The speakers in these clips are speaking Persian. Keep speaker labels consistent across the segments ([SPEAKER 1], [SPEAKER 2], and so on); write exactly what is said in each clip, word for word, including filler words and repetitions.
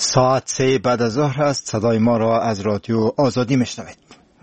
[SPEAKER 1] ساعت سه بعد از ظهر است. صدای ما را از رادیو آزادی میشنوید.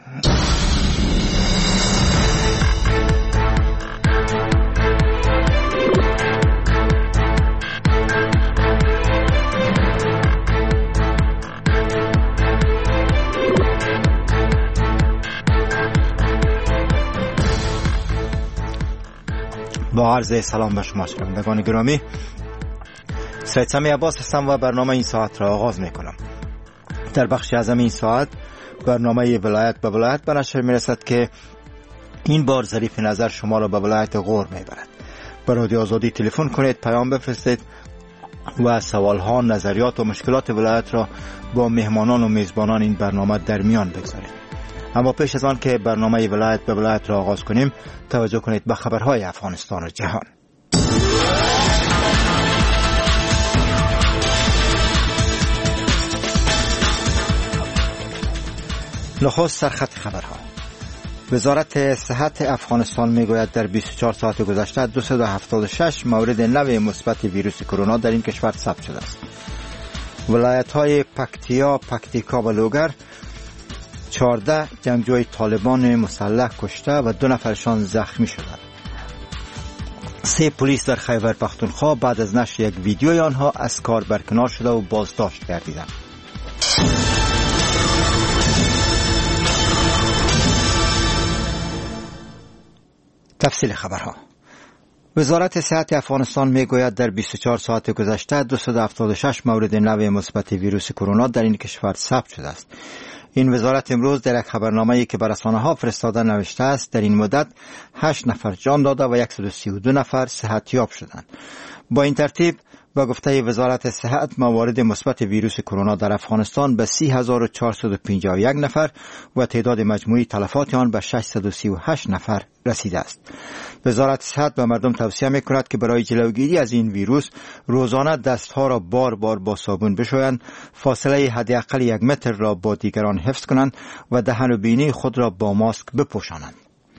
[SPEAKER 1] با عرض سلام به شما شنوندگان گرامی، سید سمی عباس هستم و برنامه این ساعت را آغاز می کنم. در بخش اعظم این ساعت برنامه ولایت به ولایت به نشر می رسد که این بار ظریف نظر شما را به ولایت غور می برد. به رادیو آزادی تلفن کنید، پیام بفرستید و سوالها، نظریات و مشکلات ولایت را با مهمانان و میزبانان این برنامه در میان بگذارید. اما پیش از آن که برنامه ولایت به ولایت را آغاز کنیم، توجه کنید به خبرهای افغانستان و جهان. نخست سرخط خبرها. وزارت صحت افغانستان میگوید در بیست و چهار ساعت گذشته دویست و هفتاد و شش مورد نو مثبت ویروس کرونا در این کشور ثبت شده است. ولایت‌های پکتیا، پکتیکا و لوگر چهارده جنگجوی طالبان مسلح کشته و دو نفرشان زخمی شدند. سه پلیس در خیبر پختونخوا بعد از نشر یک ویدیوی آنها از کار برکنار شده و بازداشت گردیدند. تفصیل خبرها. وزارت صحت افغانستان میگوید در بیست و چهار ساعت گذشته دویست و هفتاد و شش مورد نو مثبت ویروس کرونا در این کشور ثبت شده است. این وزارت امروز در یک خبرنامه‌ای که به رسانه‌ها فرستاده نوشته است در این مدت هشت نفر جان داده و صد و سی و دو نفر صحتیاب شدند. با این ترتیب با گفته وزارت صحت موارد مثبت ویروس کرونا در افغانستان به سی هزار و چهارصد و پنجاه و یک نفر و تعداد مجموعی تلفات آن به ششصد و سی و هشت نفر رسیده است. وزارت صحت به مردم توصیه می‌کند که برای جلوگیری از این ویروس روزانه دستها را بار بار با صابون بشویند، فاصله حداقل یک متر را با دیگران حفظ کنند و دهن و بینی خود را با ماسک بپوشانند.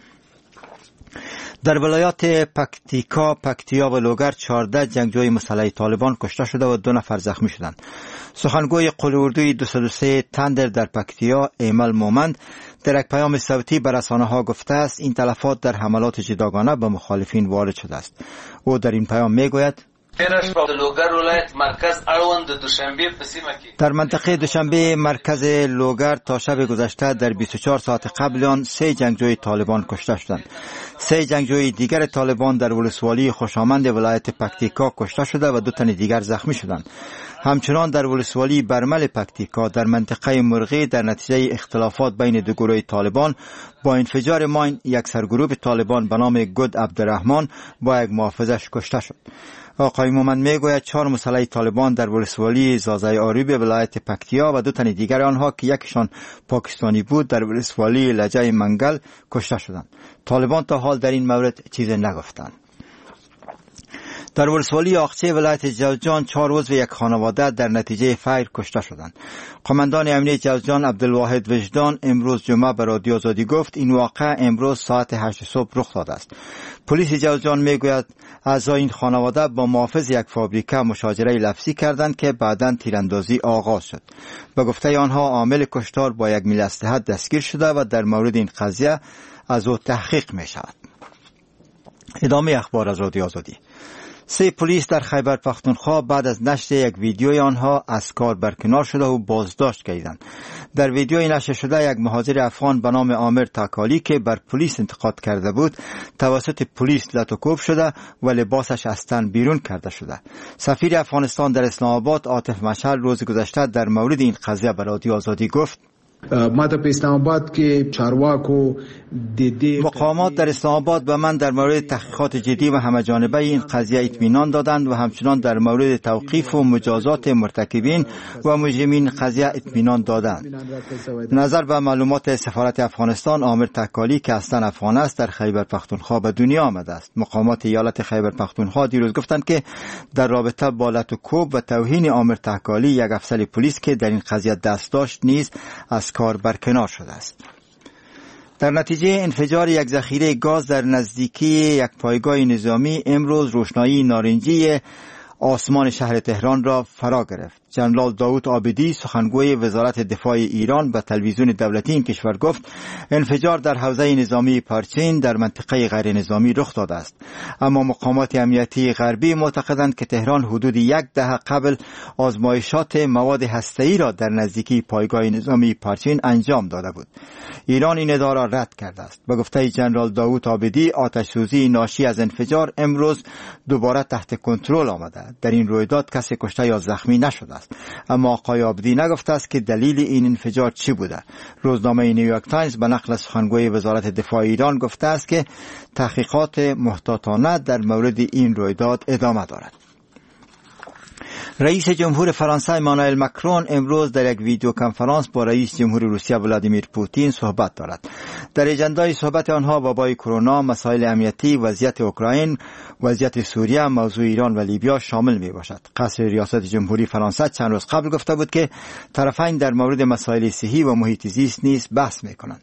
[SPEAKER 1] در ولایات پکتیکا، پکتیا و لوگر چهارده جنگجوی مسلح طالبان کشته شده و دو نفر زخمی شدند. سخنگوی قول اردوی دویست و سه تندر در پکتیا، ایمل مومند، در یک پیام صوتی به رسانه‌ها گفته است این تلفات در حملات جداگانه به مخالفین وارد شده است. او در این پیام میگوید در منطقه دوشنبه مرکز لوگر تا شب گذشته در بیست و چهار ساعت قبل آن سه جنگجوی طالبان کشته شدند. سه جنگجوی دیگر طالبان در ولسوالی خوشامند ولایت پکتیکا کشته شده و دو تن دیگر زخمی شدند. همچنان در ولسوالی برمل پکتیکا در منطقه مرغی در نتیجه اختلافات بین دو گروه طالبان با انفجار ماین یک سرگروه طالبان به نام گود عبدالرحمن با یک محافظش کشته شد. آقای مومند میگوید چهار مسلح طالبان در ولسوالی زازای آریب ولایت پکتیا و دو تن دیگر آنها که یکشان پاکستانی بود در ولسوالی لجه منگل کشته شدند. طالبان تا حال در این مورد چیزی نگفتند. در ولسوالی آخچه ولایت جوزجان چهار عضو یک خانواده در نتیجه فیر کشته شدند. قماندان امنیه جوزجان عبدالواحد وجدان امروز جمعه به رادیو آزادی گفت این واقعه امروز ساعت هشت صبح رخ داده است. پلیس جوزجان میگوید اعضای این خانواده با محافظ یک فابریکه مشاجره لفظی کردند که بعداً تیراندازی آغاز شد. به گفته آنها عامل کشتار با یک میل اسلحه دستگیر شده و در مورد این قضیه از او تحقیق می شود. ادامه اخبار از رادیو آزادی. سه پلیس در خیبر پختونخوا بعد از نشر یک ویدیوی آنها از کار برکنار شده و بازداشت گردیدند. در ویدیوی نشر شده یک مهاجر افغان به نام عامر تاکالی که بر پلیس انتقاد کرده بود توسط پلیس لطوکوب شده و لباسش از تن بیرون کرده شده. سفیر افغانستان در اسلام آباد عاطف مشعل روز گذشته در مورد این قضیه به رادیو آزادی گفت
[SPEAKER 2] ما در اسلام آباد که چارواکو دیدی
[SPEAKER 1] مقامات در اسلام آباد به من در مورد تحقیقات جدی و همه‌جانبه این قضیه اطمینان دادند و همچنان در مورد توقیف و مجازات مرتکبین و مجرمین قضیه اطمینان دادند. نظر به معلومات سفارت افغانستان، عامر تکالی که اصلا افغان است در خیبر پختونخوا به دنیا آمده است. مقامات ایالت خیبر پختونخوا دیروز گفتند که در رابطه با لطوکوب و توهین عامر تکالی یک افسر پلیس که در این قضیه دست داشت نیز از کار برکنار شده است. در نتیجه انفجار یک ذخیره گاز در نزدیکی یک پایگاه نظامی امروز روشنایی نارنجی آسمان شهر تهران را فرا گرفت. جنرال داوود عابدی سخنگوی وزارت دفاع ایران به تلویزیون دولتی این کشور گفت انفجار در حوزه نظامی پارچین در منطقه غیر نظامی رخ داده است، اما مقامات امنیتی غربی معتقدند که تهران حدود یک دهه قبل آزمایشات مواد هسته‌ای را در نزدیکی پایگاه نظامی پارچین انجام داده بود. ایران این ادعا را رد کرده است. به گفته جنرال داوود عابدی آتش‌سوزی ناشی از انفجار امروز دوباره تحت کنترل آمده. در این رویداد کسی کشته یا زخمی نشده است، اما آقای عابدی نگفته است که دلیل این انفجار چی بوده. روزنامه نیویورک تایمز به نقل سخنگوی وزارت دفاع ایران گفته است که تحقیقات محتاطانه در مورد این رویداد ادامه دارد. رئیس جمهور فرانسه امانوئل مکرون امروز در یک ویدیو کنفرانس با رئیس جمهور روسیه ولادیمیر پوتین صحبت دارد. در اجندای صحبت آنها وبای کرونا، مسائل امنیتی، وضعیت اوکراین، وضعیت سوریه، موضوع ایران و لیبیا شامل می باشد. قصر ریاست جمهوری فرانسه چند روز قبل گفته بود که طرفین در مورد مسائل صحی و محیط زیست نیز بحث می کنند.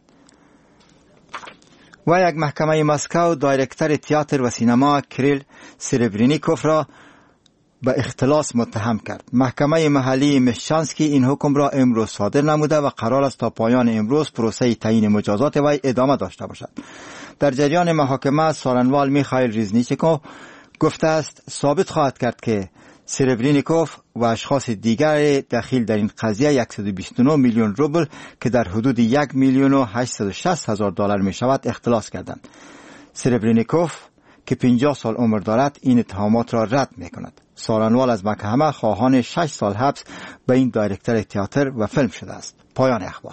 [SPEAKER 1] و یک محکمه مسکو دایرکتر تئاتر و سینما کریل سربرینیکوف را به اختلاس متهم کرد. محکمه محلی مشچانسکی این حکم را امروز صادر نموده و قرار است تا پایان امروز پروسه تعیین مجازات وی ادامه داشته باشد. در جریان محاکمه سارنوال میخائیل ریزنیچکو گفته است ثابت خواهد کرد که سربرینیکوف و اشخاص دیگر دخیل در این قضیه صد و بیست و نه میلیون روبل که در حدود یک میلیون و هشتصد و شصت هزار دلار می شود اختلاس کردند. سربرینیکوف که پنجاه سال عمر دارد این اتهامات را رد می کند. سارنوال از محکمه خواهان شش سال حبس به این دایرکتر تئاتر و فیلم شده است. پایان اخبار.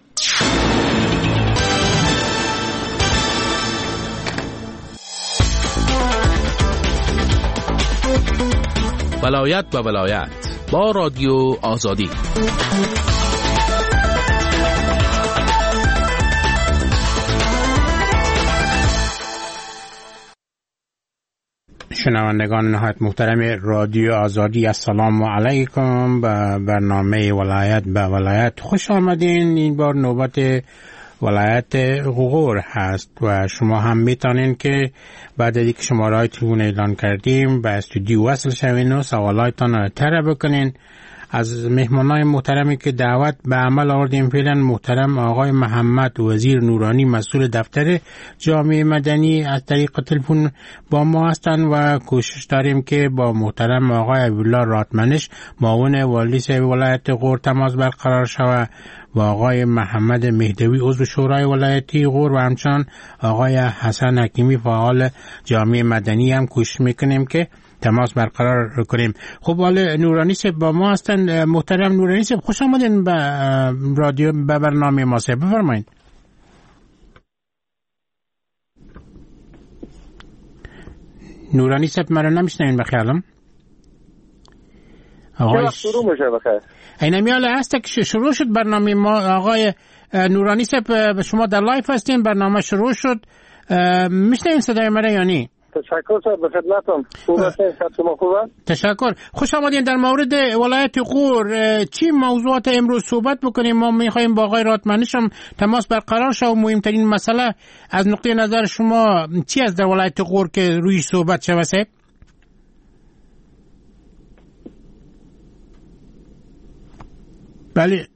[SPEAKER 3] ولایت به ولایت با رادیو آزادی.
[SPEAKER 4] شنوندگان نهایت محترم رادیو آزادی، السلام علیکم. به برنامه ولایت به ولایت خوش آمدین. این بار نوبت ولایت غور هست و شما هم میتونین که بعد از اینکه شماره‌های تلفن اعلان کردیم به استودیو وصل شوین و سوالاتتان را طرح بکنین. از مهمانای محترمی که دعوت به عمل آوردیم فعلا محترم آقای محمد وزیر نورانی مسئول دفتر جامعه مدنی از طریق تلفن با ما هستند و کوشش داریم که با محترم آقای عبدالله راتمنش معاون والی ولایت غور تماس برقرار شود و آقای محمد مهدوی عضو شورای ولایتی غور و همچنان آقای حسن حکیمی فعال جامعه مدنی هم کوشش میکنیم که تماس برقرار کنیم. خب حالا نورانی صاحب با ما هستند. محترم نورانی صاحب خوش آمدین به رادیو به برنامه ما صاحب، بفرمایید. نورانی صاحب مرا نمیشنین بخیالم؟
[SPEAKER 5] آقای شروع میشه بخیر.
[SPEAKER 4] این میاله هست که شروع شد برنامه ما. آقای نورانی صاحب شما در لایف هستین، برنامه شروع شد، میشنین صدای مرا یا نه؟
[SPEAKER 5] تشکر صاحب، به خدمتم. خوب هستین؟ شما خوبه؟
[SPEAKER 4] تشکر. خوش آمدین. در مورد ولایت غور چی موضوعات امروز صحبت بکنیم؟ ما میخوایم با آقای راتمنش هم تماس برقرار شه و مهمترین مسئله از نقطه نظر شما چی است در ولایت غور که روی صحبت شوه صاحب؟ بله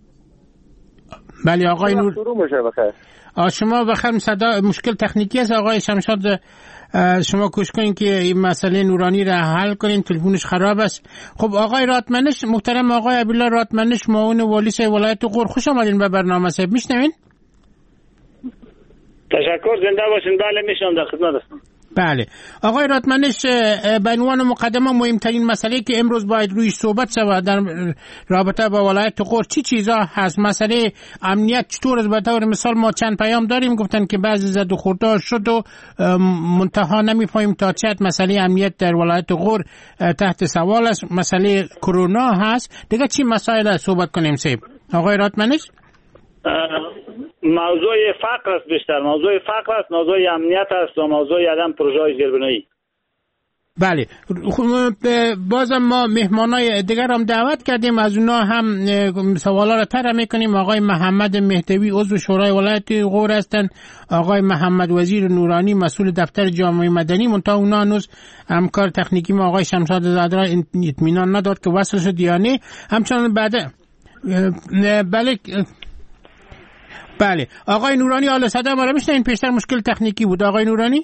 [SPEAKER 4] بله آقای نور
[SPEAKER 5] شروع میشه بخیر.
[SPEAKER 4] شما بخیر صدا مشکل تکنیکی است آقای شمشاد، شما کوشش کنین که این مسئله نورانی را حل کنین، تلفنش خراب است. خب آقای راتمنش، محترم آقای عبدالله راتمنش معاون والی ولایت غور، خوش آمدین به برنامه صاحب. میشنوین؟
[SPEAKER 5] تشکر، زنده باشین. بله میشنم، در خدمت هستم.
[SPEAKER 4] بله آقای راتمنش، به عنوان مقدمه مهمترین مسئله که امروز باید روی صحبت شود در رابطه با ولایت غور چی چیزا هست؟ مسئله امنیت چطور است؟ به طور مثال ما چند پیام داریم گفتن که بعضی زد و خورده شد و منتها نمیفهمیم تا چه حد مسئله امنیت در ولایت غور تحت سوال است. مسئله کرونا هست. دیگه چی مسائل صحبت کنیم صاحب؟ آقای راتمنش
[SPEAKER 5] موضوع فقر است، بیشتر موضوع فقر است، موضوع امنیت است و موضوع عدم پروژه زیربنایی.
[SPEAKER 4] بله، بازم ما مهمانای دیگر هم دعوت کردیم، از اونا هم سوالا را طرح میکنیم. آقای محمد مهدوی عضو شورای ولایت غور هستند، آقای محمد وزیر نورانی مسئول دفتر جامعه مدنی، منتها اونا هنوز همکار تکنیکی ما آقای شمشاد زاده را اطمینان نداد که وصل شد یا نه. همچنان بعد بله بله آقای نورانی حالا صدا ما را میشنوین؟ پیشتر مشکل تکنیکی بود. آقای نورانی؟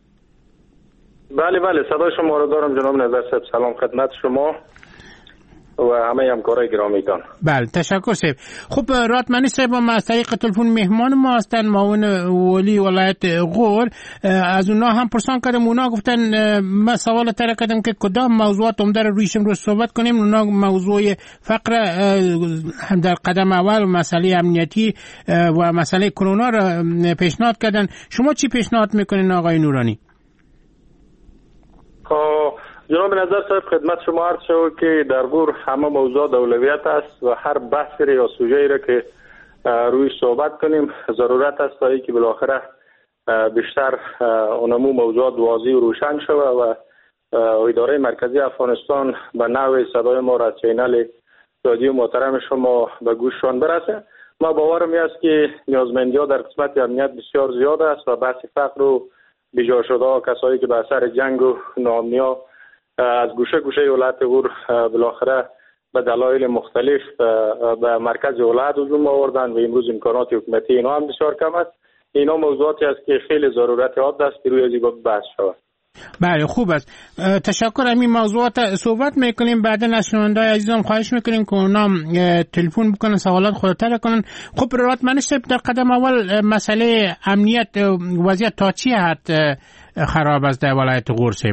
[SPEAKER 5] بله بله صدای شما رو دارم جناب نظر صاحب. سلام خدمت شما و همه همکارای گرامیتان.
[SPEAKER 4] بله تشکر صاحب. خب راتمنی صاحب هم از طریق تلفن مهمان ما هستن، معاون ولی ولایت غور. از اونا هم پرسان کردم، اونا گفتن من سوال طرح کردم که کدام موضوعات عمده رو رویش امروز صحبت کنیم. اونا موضوع فقر در قدم اول، مسئله امنیتی و مسئله کرونا رو پیشنهاد کردن. شما چی پیشنهاد میکنین آقای نورانی؟
[SPEAKER 5] جناب نظر صاحب خدمت شما عرض شد که در غور همه موضوع اولویت است و هر بحث یا سوژه‌ای را که روی صحبت کنیم ضرورت است تا اینکه بالاخره بیشتر اونمو موضوعات واضح و روشن شود و اداره مرکزی افغانستان به نوع صدای ما را چینل رادیو محترم شما به گوششان برسه. ما باورم است که نیازمندی‌ها در قسمت امنیت بسیار زیاد است و بحث فقر و بیجا شده کسایی که به اثر جنگ و ناامنی از گوشه گوشه ولایت غور بالاخره به دلایل مختلف به مرکز ولایت هجوم آوردن و امروز امکانات حکومتی اینا هم بسیار کم است. اینا موضوعاتی است که خیلی ضرورت حاد است که روی از این بحث شود.
[SPEAKER 4] بله خوب است، تشکر. همین موضوعات صحبت میکنیم، بعدا از شنونده‌های عزیزم خواهش میکنیم که اونا تلفن بکنن، سوالات خود طرح کنن. خب راتمنی صاحب در قدم اول مسئله امنیت وضعیت تا چی حد خراب است در ولایت غور صاحب؟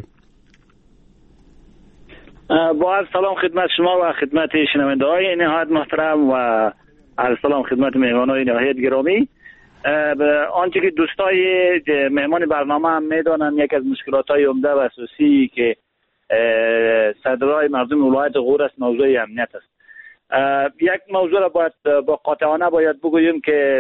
[SPEAKER 5] با عرض سلام خدمت شما و خدمت شنونده های نهایت محترم و عرض سلام خدمت مهمان های نهایت گرامی. آنچه که دوستای مهمان برنامه هم میدانن، یک از مشکلات های عمده و اساسی که صدرای مردم ولایت غور است موضوع امنیت است. یک موضوع را باید با قاطعانه باید بگوییم که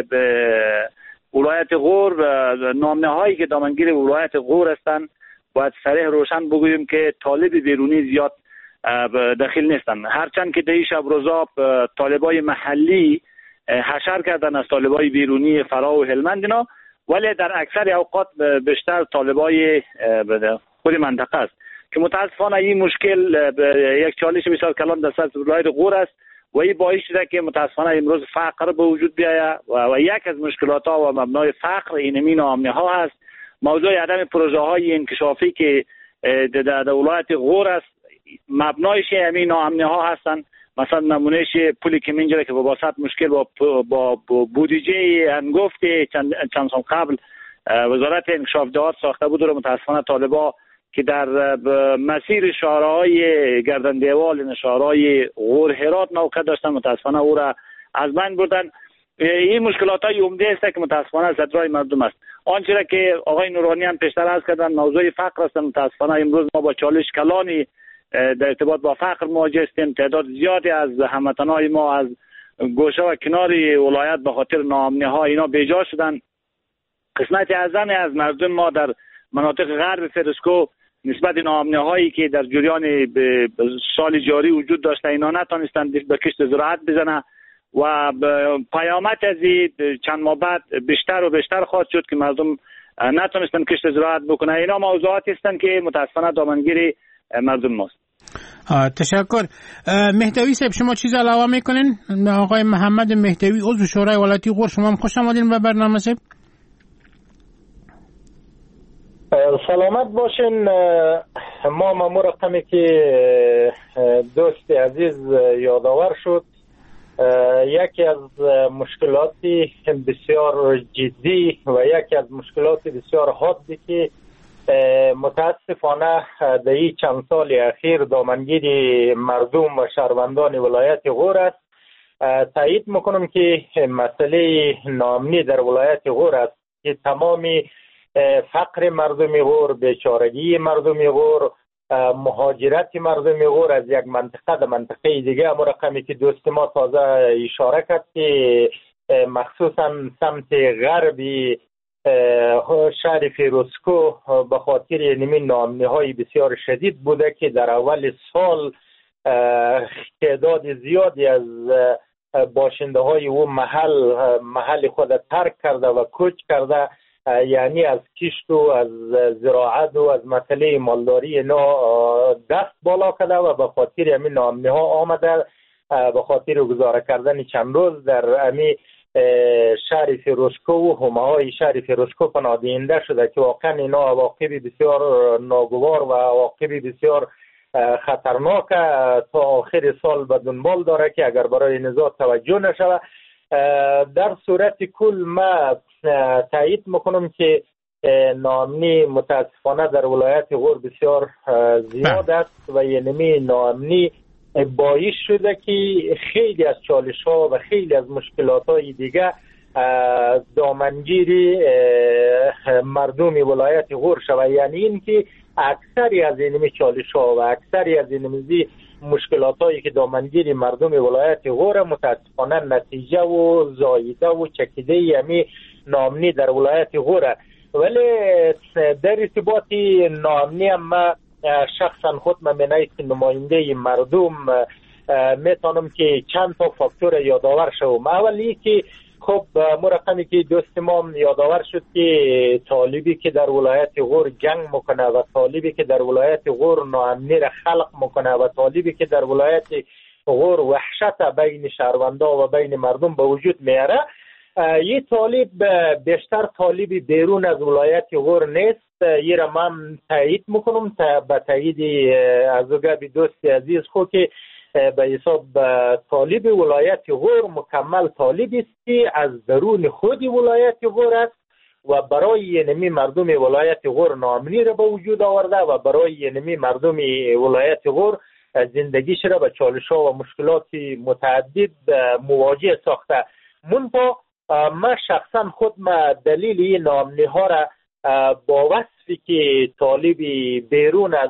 [SPEAKER 5] ولایت غور نامنه هایی که دامنگیر ولایت غور هستند باید صریح روشن بگوییم که طالب بیرونی زیاد داخل نیستن، هرچند که در این شب روزا طالبای محلی حشر کردن از طالبای بیرونی فرا و هلمند اینا، ولی در اکثر اوقات بیشتر طالبای خود منطقه است که متاسفانه این مشکل یک چالش بسیار کلان در سطح ولایت غور است و این باعث شده که متاسفانه امروز فقر به وجود بیاید و, و یک از مشکلات ها و مبنای فقر اینمی ناامنی ها هست. موضوع عدم پروژه های انکشافی که در ولایت غور است مبنایش همین ناامنی ها هستند. مثلا نمونهش پولی که منجره که با واسط مشکل با با بودجه انگفت چند چند سال قبل وزارت انکشاف دهات ساخته بود و متاسفانه طالبا که در مسیر شهرهای گردن دیوال شهرهای غور هرات موقع داشتن متاسفانه او را از بین بردن. این مشکلات های عمده است که متاسفانه صدرای مردم است. آنچه را که آقای نورانی هم پیشتر عرض کردن موضوع فقر است. متاسفانه امروز ما با چالش کلانی در ارتباط با فقر مواجه هستیم. تعداد زیادی از هموطنان ما از گوشه و کنار ولایت به خاطر ناامنی ها اینا بیجا شدن. قسمت اعظمی از مردم ما در مناطق غرب فرسکو نسبت ناامنی هایی که در جریان سال جاری وجود داشته اینا نتونستند به کشت زراعت بزنه و پیامت از چند ماه بعد بیشتر و بیشتر خواهد شد که مردم نتونستن کشت زراعت بکنه. اینا موضوعاتی هستند که متاسفانه دامنگیر مردم ماست.
[SPEAKER 4] تشکر. مهدوی صاحب شما چیز علاوه میکنین؟ آقای محمد مهدوی عضو شورای ولایتی غور، شما هم خوش آمدین به برنامه صاحب.
[SPEAKER 6] سلامت باشین. ما مامور رقمی که دوست عزیز یادآور شد، یکی از مشکلاتی بسیار جدی و یکی از مشکلات بسیار حادی که متاسفانه در این چند سال اخیر دامنگیر مردم و شهروندان ولایت غور است. تایید میکنم که مسئله ناامنی در ولایت غور است که تمامی فقر مردم غور، بیچارگی مردم غور، مهاجرت مردم غور از یک منطقه به منطقه دیگه، اما رقمی که دوست ما تازه اشاره کرد که مخصوصا سمت غربی شهر فیروزکو به خاطر نمی ناامنی های بسیار شدید بوده که در اول سال تعداد زیادی از باشنده های او محل محل خود ترک کرده و کوچ کرده، یعنی از کشت و از زراعت و از مسئله مالداری اینا دست بالا کرده و به خاطر همین ناامنی ها آمده به خاطر گزاره کردن چند روز در امی شهر فیروزکو و حومه‌های شهر فیروزکو پناهنده شده که واقعا اینا عواقب بسیار ناگوار و عواقب بسیار خطرناک تا آخر سال به دنبال داره که اگر برای نزاع توجه نشود. در صورت کل ما تایید میکنم که ناامنی متاسفانه در ولایت غور بسیار زیاد است و یعنی ناامنی باعث شده که خیلی از چالش ها و خیلی از مشکلات های دیگه دامنگیری مردم ولایت غور شود، یعنی این که اکثری از اینمی چالش ها و اکثری از اینمی مشکلات هایی که دامنگیری مردم ولایت غور متاسفانه نتیجه و زایده و چکیده یمی ناامنی در ولایت غور. ولی در ارتباط ناامنی ما شخصا خود من به نحیث نماینده مردم میتونم که چند تا فاکتور یادآور شوم. اولی که خب مرقمی که دوست ما یادآور شد که طالبی که در ولایت غور جنگ میکنه و طالبی که در ولایت غور ناامنی را خلق میکنه و طالبی که در ولایت غور وحشت بین شهروندا و بین مردم به وجود میاره، یه طالب بیشتر طالبی بیرون از ولایت غور نیست. یه را من تایید میکنم تا به تایید از گفت دوست عزیز خود که به حساب طالب ولایت غور مکمل طالبی است که از درون خود ولایت غور است و برای ینمی مردم ولایت غور ناامنی را به وجود آورده و برای ینمی مردم ولایت غور زندگیش را به چالش ها و مشکلات متعدد مواجه ساخته. منتها من شخصا خود ما دلیل این ناامنی ها را با وصفی که طالبی بیرون از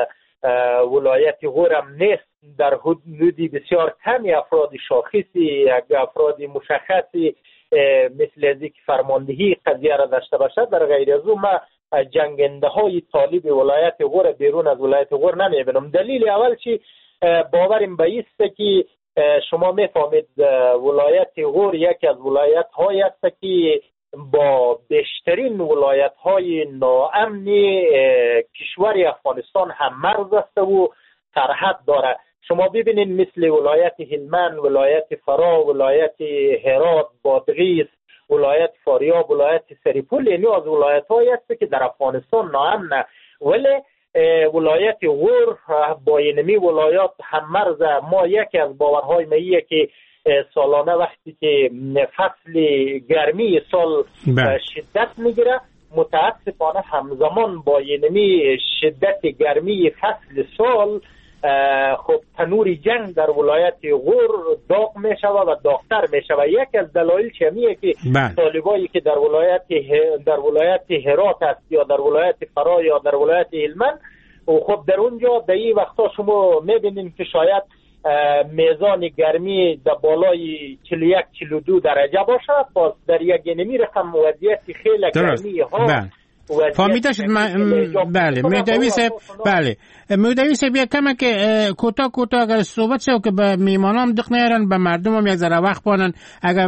[SPEAKER 6] ولایت غورم نیست در حدودی بسیار کمی افراد شاخصی افراد مشخصی مثل از که فرماندهی قضیه را داشته باشد، در غیر از او ما جنگنده های طالب ولایت غور بیرون از ولایت غور نمیبینم. دلیل اول چی باورم به است که شما میفهمید ولایت غور یکی از ولایت های است که با بیشترین ولایت های ناامنی کشور افغانستان هم مرز است و سرحد داره. شما ببینید مثل ولایت هلمند، ولایت فرا، ولایت هرات، بادغیس، ولایت فاریاب، ولایت سریپول، یعنی از ولایت هایی است که در افغانستان ناامنه، ولی ولایت غور با اینمی ولایات هم مرز. ما یکی از باورهای ماییه که سالانه وقتی که فصل گرمی سال شدت میگیره، متاسفانه همزمان با اینمی شدت گرمی فصل سال خب تنور جنگ در ولایت غور داغ می شود و داغتر می شود. یکی از دلایل چمیه که طالبایی که در ولایت در ولایت هرات است یا در ولایت فرا یا در ولایت هلمند و خب در اونجا در این وقتا شما میبینید که شاید میزان گرمی در بالای چهل و یک چهل و دو درجه باشه، پس در یک نمی رقم وضعیت خیلی گرمی ها
[SPEAKER 4] فهمیده شد. بله مهدوی صاحب، بله مهدوی صاحب یک کمه که کوتاه کوتاه اگر صحبت شد که به میمانام دق نیارن، به مردم هم یک ذره وقت بانن، اگر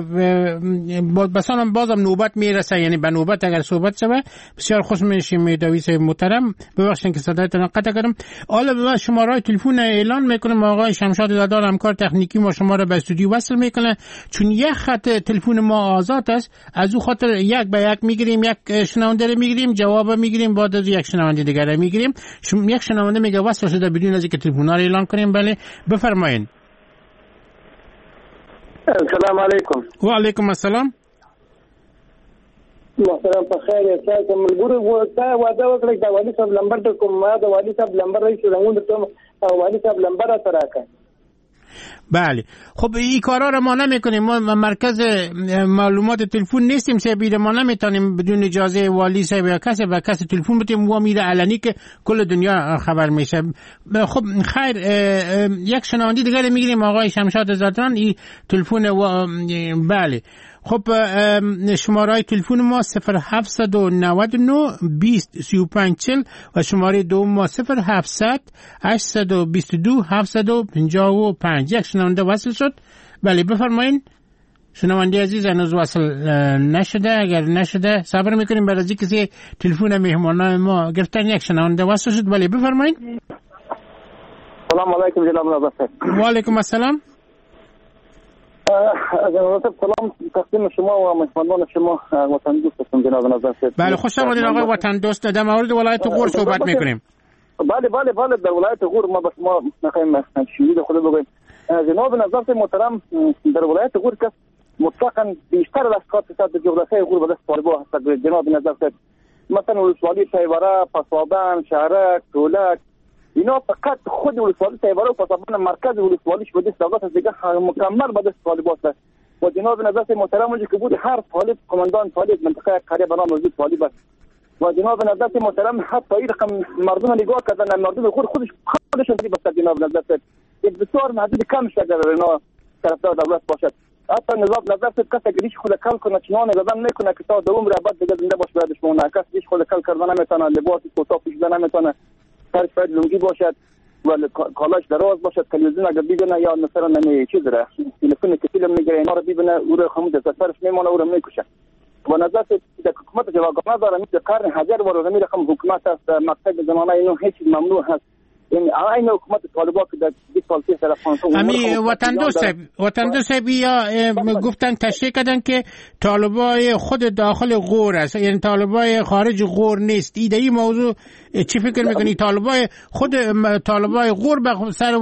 [SPEAKER 4] بسانم بازم نوبت میرسه، یعنی به نوبت اگر صحبت شد بسیار خوش میشیم. مهدوی صاحب محترم ببخشید که صدایتون قطع کردم. حالا به شماره تلفن اعلان میکنم، آقای شمشاد زادار همکار تکنیکی ما شما را به استودیو وصل میکنه، چون یک خط تلفن ما آزاد است، از او خاطر یک به یک میگیریم، یک شنونده رو میگیریم جواب میگیریم، بعد از یک شنونده دیگر رو میگیریم. یک شنونده میگه واسه شده بدون از اینکه تلفن‌ها رو اعلان کنیم. بله بفرمایید.
[SPEAKER 7] السلام علیکم.
[SPEAKER 4] و علیکم السلام.
[SPEAKER 7] محترم په خیر تاسو ملګرو وته واده وکړئ دا والی صاحب نمبر ته کوم، ما دا والی صاحب نمبر راځي زموږ ته والی صاحب نمبر را راکړه.
[SPEAKER 4] بله خب این کارا رو ما نمیکنیم، ما مرکز معلومات تلفن نیستیم، سبیل ما نمیتونیم بدون اجازه والی صاحب یا کسی به کسی تلفن بدیم و میره علنی که کل دنیا خبر میشه. خب خیر یک شنونده دیگه میگیریم، آقای شمشاد زادران این تلفن و بله خب شماره تلفن ما صفر هفتصد و نود و نه بیست سی و پنج چهل و شماره دوم ما صفر هفتصد هشتصد و بیست و دو هفتصد و پنجاه و پنج. یک شنونده وصل شد. بله بفرمایید. شنونده عزیز هنوز وصل نشده. اگر نشده صبر میکنیم بعد از کسی تلفن مهمانان ما گرفتن. یک شنونده وصل شد. بله بفرمایید.
[SPEAKER 7] سلام علیکم جناب نظر.
[SPEAKER 4] و علیکم السلام.
[SPEAKER 7] جناب سلام تقدیم شما و مهمانان شما وطن دوستتون جناب نظر.
[SPEAKER 4] بله خوش آمدید آقای وطن دوست. در مورد ولایت غور صحبت میکنیم.
[SPEAKER 7] بله بله بله در ولایت غور ما بس ما میخوایم شنید خود بگویم. جناب نظر محترم در ولایت غور که مطلقاً بیشتر از کار در جغرافیای غور به دست طالبان هست. جناب نظر مثلا ولسوالی تیوره، پسابن، شهرک، تولک اینا فقط خود ولسوالی تیوره و پسابن مرکز ولسوالیش به دست دولت است، دیگه مکمل به دست طالبان است. و جناب نظر محترم اونجا که بود هر طالب کماندان طالب منطقه قریه بنا موجود طالب است. و جناب نظر محترم حتی این رقم مردم نگاه کردن مردم غور خودش خودشون طالب است. جناب نظر بسیار محدود کم شده در اینا طرفدار دولت باشد. حتی نظام نظر کسی گریش خود کل کنه چنان زدن میکنه که تا دوم رابط دیگه زنده باشه بعدش مونه. کسی گریش خود کل کردن نمیتونه، لباس کوتاه پوشیدن نمیتونه، سرش باید لنگی باشد و کالاش دراز باشد. تلویزیون اگر ببینه یا مثلا نمی چیز را تلفن که فیلم میگیره اینا رو ببینه او رو خمود از سرش میمونه او رو میکشه. و نظر در حکومت جواگانه داره مثل قرن هزار و رقم رقم حکومت است. مقصد زمانه اینو هیچ ممنوع هست. یعنی این حکومت طالبان که در بیست سال پیش در افغانستان
[SPEAKER 4] امی وطن دوست وطن دوست بیا گفتن تشریح کردن که طالبای خود داخل غور است، یعنی طالبای خارج غور نیست. ایده این موضوع چی فکر میکنی؟ طالبای خود طالبای غور به سر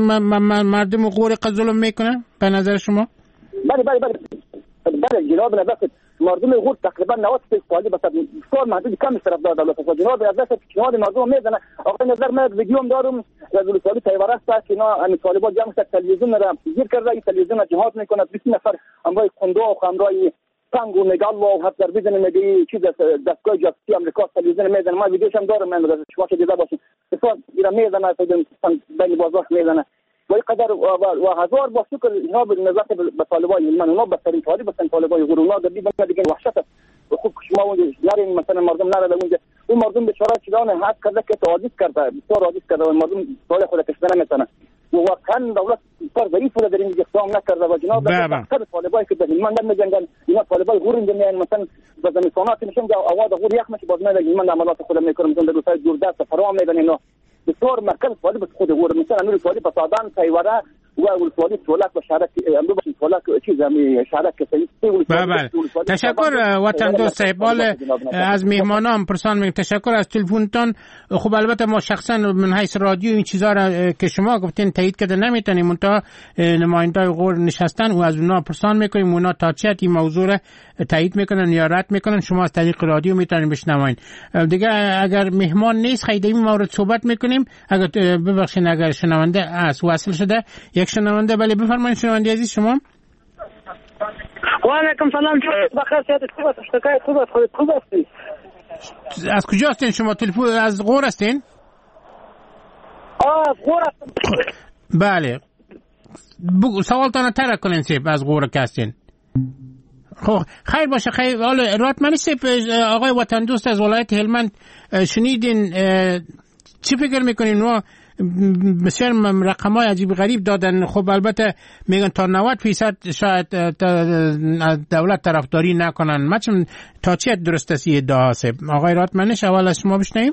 [SPEAKER 4] مردم غور ظلم میکنن به نظر شما؟
[SPEAKER 7] بله بله بله بله جناب نظر مردم غور تقریبا نود درصد طالب است. بسیار محدود کم طرفدار دولت است. جناب نظر پیشنهاد مردم میزنه. آقای نظر من ویدیوم دارم از ولسوالی تیوره است که اینا ان طالبان جمع شد تلویزیون را گیر کرده. این تلویزیون جهاد میکنه. بیست نفر امرای کندو و خمرای تنگ و نگال و حتی بیزن میگی چیز دستگاه جاسوسی آمریکا تلویزیون میزنه. من ویدیوش هم دارم. من شما که دیده باشید بسیار اینا میزنه بین بازار میزنه و اینقدر و هزار با شکر اینا به نظر به طالبان من اونا بدترین طالب هستن. طالبان غور اونا دیگه دیگه وحشت است. خوب شما اونجا نرین مثلا مردم نره اونجا اون مردم بیچاره چیزان حد کرده که تعادیز کرده بسیار عادیز کرده و مردم طالب خود کشته نمیتونه و واقعا دولت بسیار ضعیف بوده در این اقدام نکرده. و جناب اکثر طالبایی که در من نمیجنگن اینا طالبای غور میگن مثلا به زمستانات میشن که آواز غور یخ میشه باز میگن من عملات خودم میکنم مثلا در روزهای دور دست فرام میگن اینا بسیار مرکز طالب خود غور مثلا نور طالب پسادان تیوره و ولسوالی تولک و شهرک امروز تولک چیز می شهرک که
[SPEAKER 4] بله تشکر وطن دوست صاحب. از مهمانان پرسان می تشکر از تلفنتون. خب البته ما شخصا من حیث رادیو این چیزا را که شما گفتین تایید کرده نمیتونیم. منتها نمایندای غور نشستن و از اونها پرسان میکنیم. اونا تا چه این موضوع را تایید میکنن یا رد میکنن. شما از طریق رادیو میتونید بشنوین. دیگه اگر مهمان نیست خیلی این مورد صحبت میکنیم. اگر ببخشید اگر شنونده از وصل شده یک شنونده. بله بفرمایید شنونده عزیز شما.
[SPEAKER 8] و علیکم سلام. بخیر سیادت خوب است. اشتکای خوب است. خودت خوب هستی؟
[SPEAKER 4] از کجا هستین شما؟ تلفن از غور هستین؟
[SPEAKER 8] آه از غور هستم.
[SPEAKER 4] بله سوالتان ترک کنین سیب از غور که هستین. خب خیر باشه. خیر حالا راتمنی سیب آقای وطن دوست از ولایت هلمند شنیدین چی فکر میکنین؟ و بسیار رقمای عجیب غریب دادن. خب البته میگن تا نود درصد شاید دولت طرفداری نکنن. مثلا تا چه درست است این ادعا است؟ آقای راتمنش اول از شما بشنویم.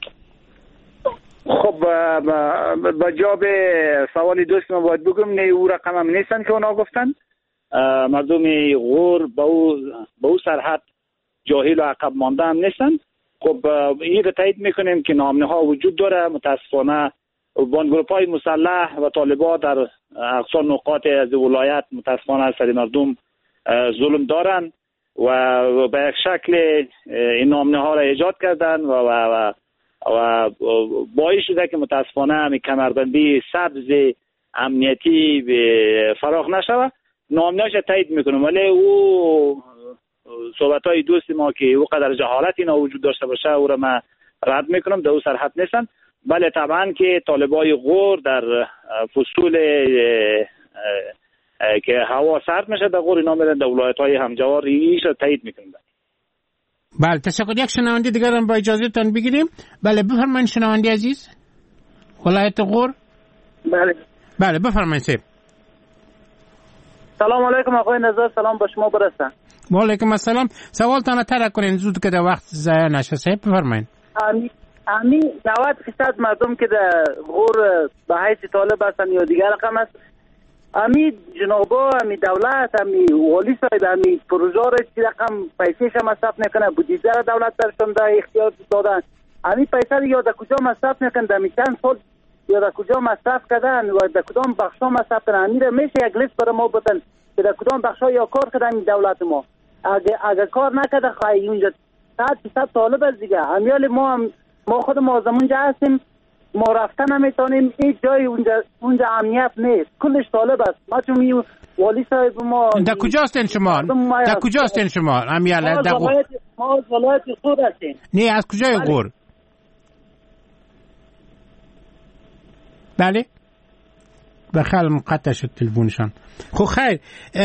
[SPEAKER 5] خب با جواب سوال دوست ما باید بگم نه او رقم هم نیستن که اونا گفتن. مردم غور با او با او سرحد جاهل و عقب مانده هم نیستن. خب این رو تایید میکنیم که نامه ها وجود داره. متاسفانه بانگروپ های مسلح و طالبان در اقصا نقاط از ولایت متاسفانه سر مردم ظلم دارن و به یک شکل این نامه ها را ایجاد کردن و و و باعث شده که متاسفانه همین کمربندی سبز امنیتی فراخ نشود. نامه هاش تایید میکنم ولی او صحبت های دوست ما که او قدر جهالت اینا وجود داشته باشه او را من رد میکنم. در او سرحد نیستن. بله طبعا که طالبای غور در فصول که هوا سرد میشه در غور، اینا میرن در ولایت‌های همجوار ایش را تایید میکنن.
[SPEAKER 4] بله تشکر. یک شنونده دیگر هم با اجازهتان بگیریم. بله بفرمایید شنونده عزیز. ولایت غور.
[SPEAKER 8] بله
[SPEAKER 4] بله بفرمایید سیب.
[SPEAKER 8] سلام علیکم آقای نظر، سلام با شما برسن.
[SPEAKER 4] و علیکم السلام. سوالتان ترک کنین زود که در وقت ضایع نشه. سیب بفرمایید.
[SPEAKER 8] امی امی نود فیصد مردم که در غور به حیث طالب هستن یا دیگر رقم است، امی جنابا امی دولت امی والی صاحب امی پروژه را چی رقم پیسهش مصرف نکنه، بودجه را دولت درشون در اختیار دادن، امی پیسه یا در کجا مصرف نکنه، در چند سال یا در کجا مصرف کردن و در کدام بخشا مصرف کردن، امی را میشه یک لیست برای ما بتن که در کدام بخشا یا کار کردن این دولت ما. اگه اگه کار نکرده خواهی اونجا صد فیصد طالب است دیگه. امیال ما هم ما خود ما زمونجا هستیم، ما رفتن نمیتونیم، هیچ جای اونجا اونجا امنیت نیست، کلش طالب است. ما چون می والی صاحب ما
[SPEAKER 4] در کجاستین شما؟ در کجاستین شما؟ امیال در
[SPEAKER 8] غور. ما از ولایت غور هستیم.
[SPEAKER 4] نه از کجای غور؟ بله بخل مقطع شد تلفونشان. خب خیر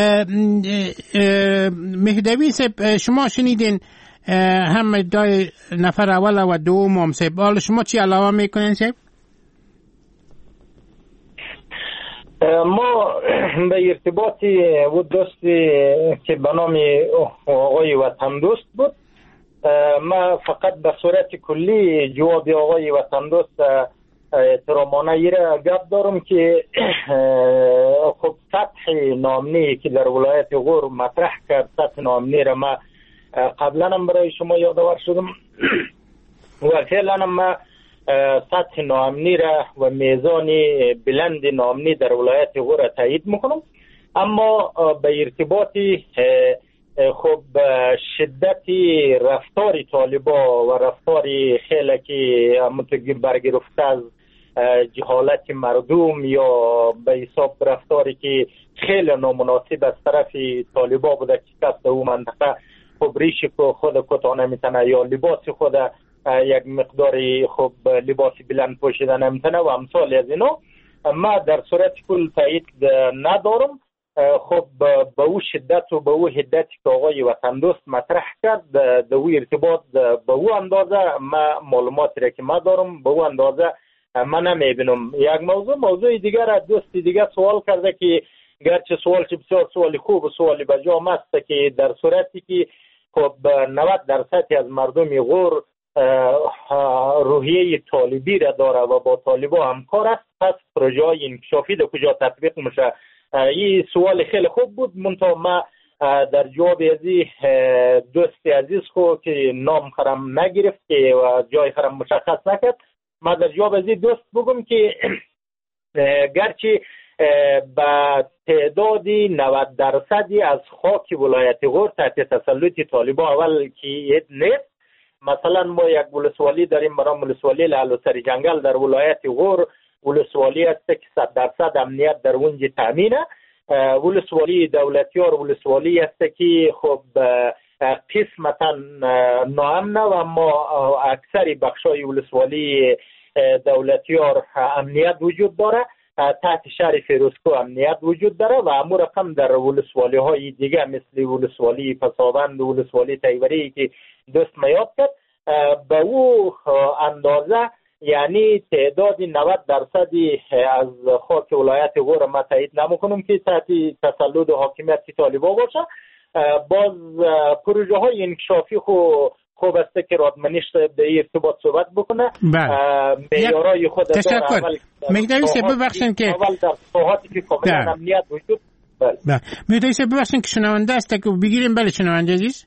[SPEAKER 4] مهدوی صاحب شما شنیدین هم ادعای نفر اول و دوم هم صاحب، حالا شما چی علاوه میکنین صاحب؟
[SPEAKER 6] ما به ارتباطی و دوستی که به نام آقای وطن دوست بود، ما فقط به صورت کلی جواب آقای وطن دوست احترامانه ایره گپ دارم که خب سطح نامنی که در ولایت غور مطرح کرد، سطح نامنی را ما قبلا هم برای شما یادآور شدم و فعلا هم ما سطح نامنی را و میزان بلند نامنی در ولایت غور تایید میکنم. اما به ارتباطی خب شدت رفتار طالبا و رفتار خیلی که متوجه برگرفته از جهالت مردم یا به حساب رفتاری که خیلی نامناسب از طرف طالبا بوده که کس در اون منطقه خب ریش خود کتا نمیتنه یا لباس خود یک مقداری خب لباس بلند پوشیده نمیتنه و امثال از اینا، ما در صورت کل تایید ندارم. خب به او شدت و به او حدتی که آقای وطن دوست مطرح کرد در او ارتباط به او اندازه ما معلوماتی را که ما دارم به او اندازه ما نمیبینم. یک موضوع موضوع دیگر دوست دیگر سوال کرده که گرچه سوال چه بسیار سوال خوب و سوال بجام است که در صورتی که خب نود درصد از مردم غور روحیه طالبی را داره و با طالبا همکار است، پس پروژه های انکشافی در کجا تطبیق میشه؟ این سوال خیلی خوب بود، منتها ما در جواب ازی دوست عزیز خو که نام خرم نگرفت که و جای خرم مشخص نکرد، ما در جواب ازی دوست بگم که گرچه با تعدادی نود درصدی از خاک ولایت غور تحت تسلط طالبان اول که نیست. مثلا ما یک ولسوالی داریم برای ولسوالی لعل و سر جنگل در ولایت غور، ولسوالی است که صد درصد امنیت در اونجا تامینه. ولسوالی دولتیار ولسوالی است که خب قسمتا ناامنه و اما اکثر بخشای ولسوالی دولتیار امنیت وجود داره. تحت شهر فیروزکو امنیت وجود داره و امو رقم در ولسوالی های دیگه مثل ولسوالی پسابند و ولسوالی تیوری که دوست میاد کرد به او اندازه، یعنی تعداد نود درصدی از خاک ولایت غور ما تایید نمیکنم که تحت تسلط و حاکمیت طالبان باشه. باز پروژه های انکشافی خو خوب است که رادمنیش به ارتباط صحبت بکنه. معیارای خود
[SPEAKER 4] تشکر. مهدوی صاحب ببخشید که
[SPEAKER 6] اول در ساحاتی که کاملا امنیت وجود.
[SPEAKER 4] بله مهدوی صاحب ببخشید که شنونده است که بگیریم. بله شنونده عزیز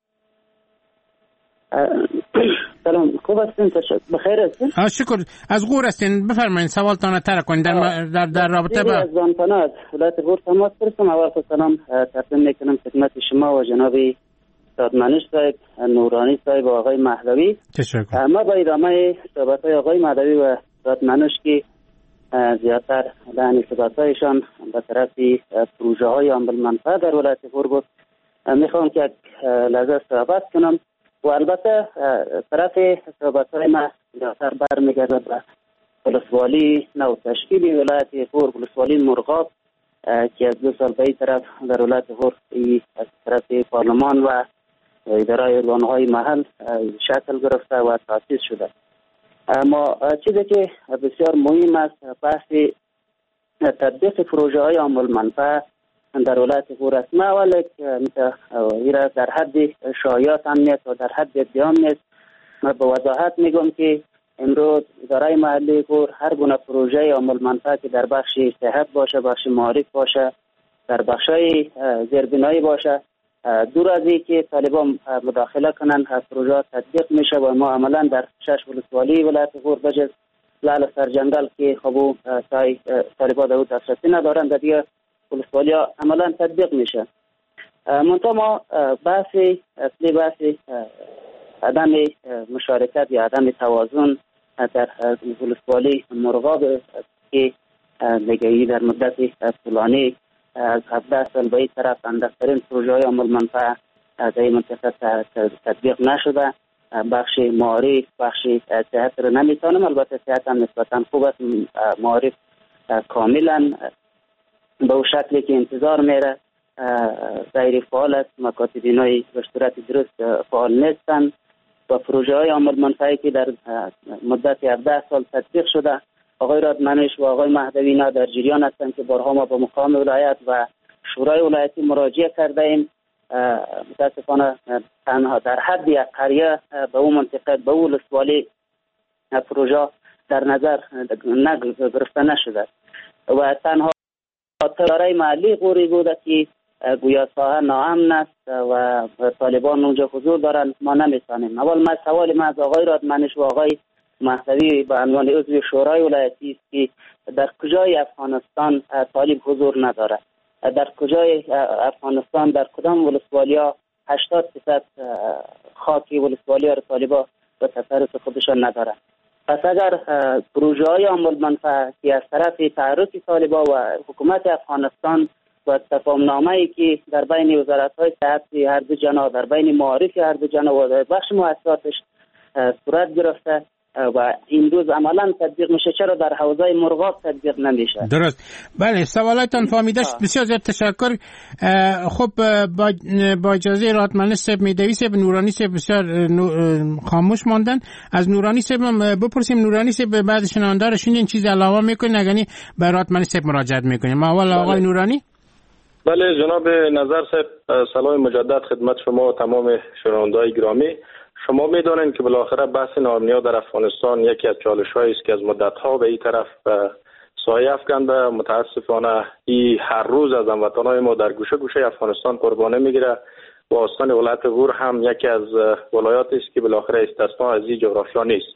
[SPEAKER 9] سلام، خوب هستین؟ بخیر هستین؟
[SPEAKER 4] آه شکر. از غور هستین، بفرمایید سوالتان طرح کنید در در در رابطه با
[SPEAKER 9] از زانپنا از ولایت غور تماس گرفتم. اول سلام تقدیم میکنم خدمت شما و جناب دادمنش صاحب، نورانی صاحب و آقای مهدوی.
[SPEAKER 4] تشکر.
[SPEAKER 9] ما با ادامه صحبت‌های آقای مهدوی و دادمنش که زیادتر در صحبت‌هایشان به طرف پروژه‌های عامل منفعه در ولایت غور بود، میخوام که لحظه صحبت کنم و البته طرف صحبت‌های ما زیادتر برمیگرده به ولسوالی نو تشکیل ولایت غور، ولسوالی مرغاب که از دو سال به این طرف در ولایت غور از طرف پارلمان و اداره ارگانهای محل شکل گرفته و تأسیس شده. اما چیزی که بسیار مهم است بحث تطبیق پروژه های عامل منفعه در ولایت غور است. ما اول ایرا در حد شایعات هم نیست و در حد ادعا نیست. ما به وضاحت میگم که امروز اداره محلی غور هر گونه پروژه عامل منفعه که در بخش صحت باشه، بخش معارف باشه، در بخشای زیربنایی باشه، دور از این که طالبان مداخله کنن پروژه تطبیق میشه و ما عملا در شش ولسوالی ولایت غور بجز لعل سرجنگل که خب طالبان در دسترسی ندارن در دیگه ولسوالی ها عملا تطبیق میشه. منتها ما بحث اصلی بحث عدم مشارکت یا عدم توازن در ولسوالی مرغاب که نگهی در مدت طولانی از هفده سال به این طرف اندکترین پروژه های عامل منفعه در این منطقه تطبیق نشده. بخش معارف، بخش صحت رو نمیتونم، البته صحت هم نسبتا خوب است، معارف کاملا به اون شکلی که انتظار میره غیر فعال است، مکاتب اینای به صورت درست فعال نیستند و پروژه های عامل منفعه که در مدت هفده سال تطبیق شده آقای رادمنش و آقای مهدوی اینا در جریان هستند که بارها ما به مقام ولایت و شورای ولایتی مراجعه کرده ایم. متاسفانه تنها در حد یک قریه به اون منطقه به اون ولسوالی پروژه در نظر گرفته نشده و تنها اداره محلی غوری بوده که گویا ساحه ناامن است و طالبان اونجا حضور دارن. ما نمیتونیم. اول ما سوال ما از آقای رادمنش و آقای مهدوی به عنوان عضو شورای ولایتی است که در کجای افغانستان طالب حضور نداره؟ در کجای افغانستان در کدام ولسوالیا هشتاد درصد خاکی ولسوالیا را طالبا به تصرف خودشان نداره؟ پس اگر پروژه های عامل منفعه که از طرف تعرض طالبا و حکومت افغانستان و تفاهم‌نامه‌ای که در بین وزارت‌های صحت هر دو جناح، در بین معارف هر دو جناح و در بخش مؤسساتش صورت گرفته و این روز عملا تطبیق میشه، چرا در حوزه مرغاب تطبیق نمیشه؟
[SPEAKER 4] درست. بله، سوالاتتان فهمیده شد. بسیار زیاد تشکر. خب با, با اجازه رادمنش صاحب، میدوی صاحب، نورانی صاحب بسیار خاموش ماندن. از نورانی صاحب بپرسیم. نورانی صاحب بعد شنونده رو شنیدین چیز علاوه میکنین؟ اگه به رادمنش صاحب مراجعه میکنیم. ما اول آقای نورانی.
[SPEAKER 6] بله جناب نظر صاحب، سلام مجدد خدمت شما و تمام شنونده‌های گرامی. شما میدونید که بالاخره بحث ناامنی‌ها در افغانستان یکی از چالش‌هایی است که از مدت‌ها به این طرف سایه افکنده. متاسفانه این هر روز از هموطنان ما در گوشه گوشه افغانستان قربانی میگیره و استان ولایت غور هم یکی از ولایاتی است که بالاخره استثنا از این جغرافیا نیست.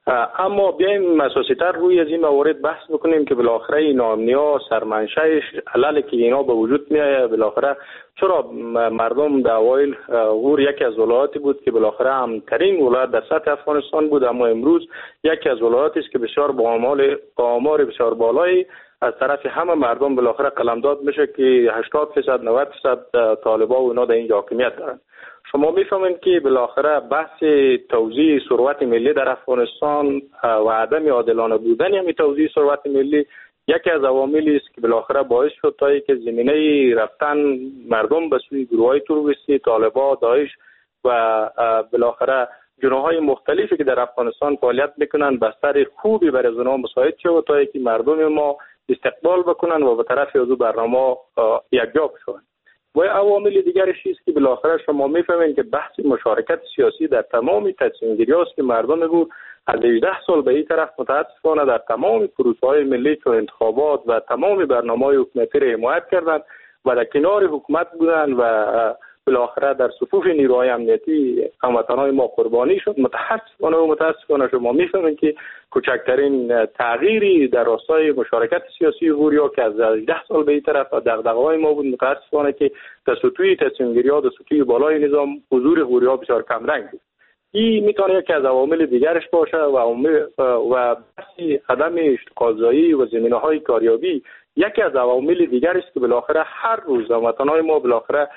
[SPEAKER 6] اما بیایم اساسی‌تر روی از این موارد بحث بکنیم که بالاخره این ناامنی‌ها سرمنشأش علل که اینا به وجود میاد. بالاخره چرا مردم در اوایل غور یکی از ولایاتی بود که بالاخره امن‌ترین ولایت در سطح افغانستان بود، اما امروز یکی از ولایاتی است که بسیار با آمار آمار بسیار بالایی از طرف همه مردم بالاخره قلمداد میشه که هشتاد درصد نود درصد طالبان و اینا در این حاکمیت دارن. شما میفهمید که بالاخره بحث توزیع ثروت ملی در افغانستان و عدم عادلانه بودن همین توزیع ثروت ملی یکی از عواملی است که بالاخره باعث شد تا اینکه زمینه رفتن مردم به سوی گروه‌های تروریستی، طالبان، داعش و بالاخره جناح‌های مختلفی که در افغانستان فعالیت میکنن بستر خوبی برای از اونها مساعد شد تا اینکه مردم ما استقبال بکنن و به طرف از برنامه یکجا بشن. و عوامل دیگرش است که بالاخره شما میفهمید که بحث مشارکت سیاسی در تمام تصمیم‌گیری است که مردم غور از هجده سال به این طرف متاسفانه در تمام پروسه‌های ملی چون انتخابات و تمام برنامه‌های حکومتی را حمایت کردند و در کنار حکومت بودند و بالاخره در صفوف نیروهای امنیتی هموطنان ما قربانی شد. متاسفانه و متاسفانه شما میفهمید که کوچکترین تغییری در راستای مشارکت سیاسی غوریا که از هجده سال به این طرف دغدغه‌های ما بود، متاسفانه که در سطوح تصمیم‌گیری‌ها در سطوح بالای نظام حضور غوریا بسیار کم رنگ بود. این میتونه یکی از عوامل دیگرش باشه و عوامل و بحث عدم اشتغالزایی و زمینه‌های کاریابی یکی از عوامل دیگر است که بالاخره هر روز هموطنان ما بالاخره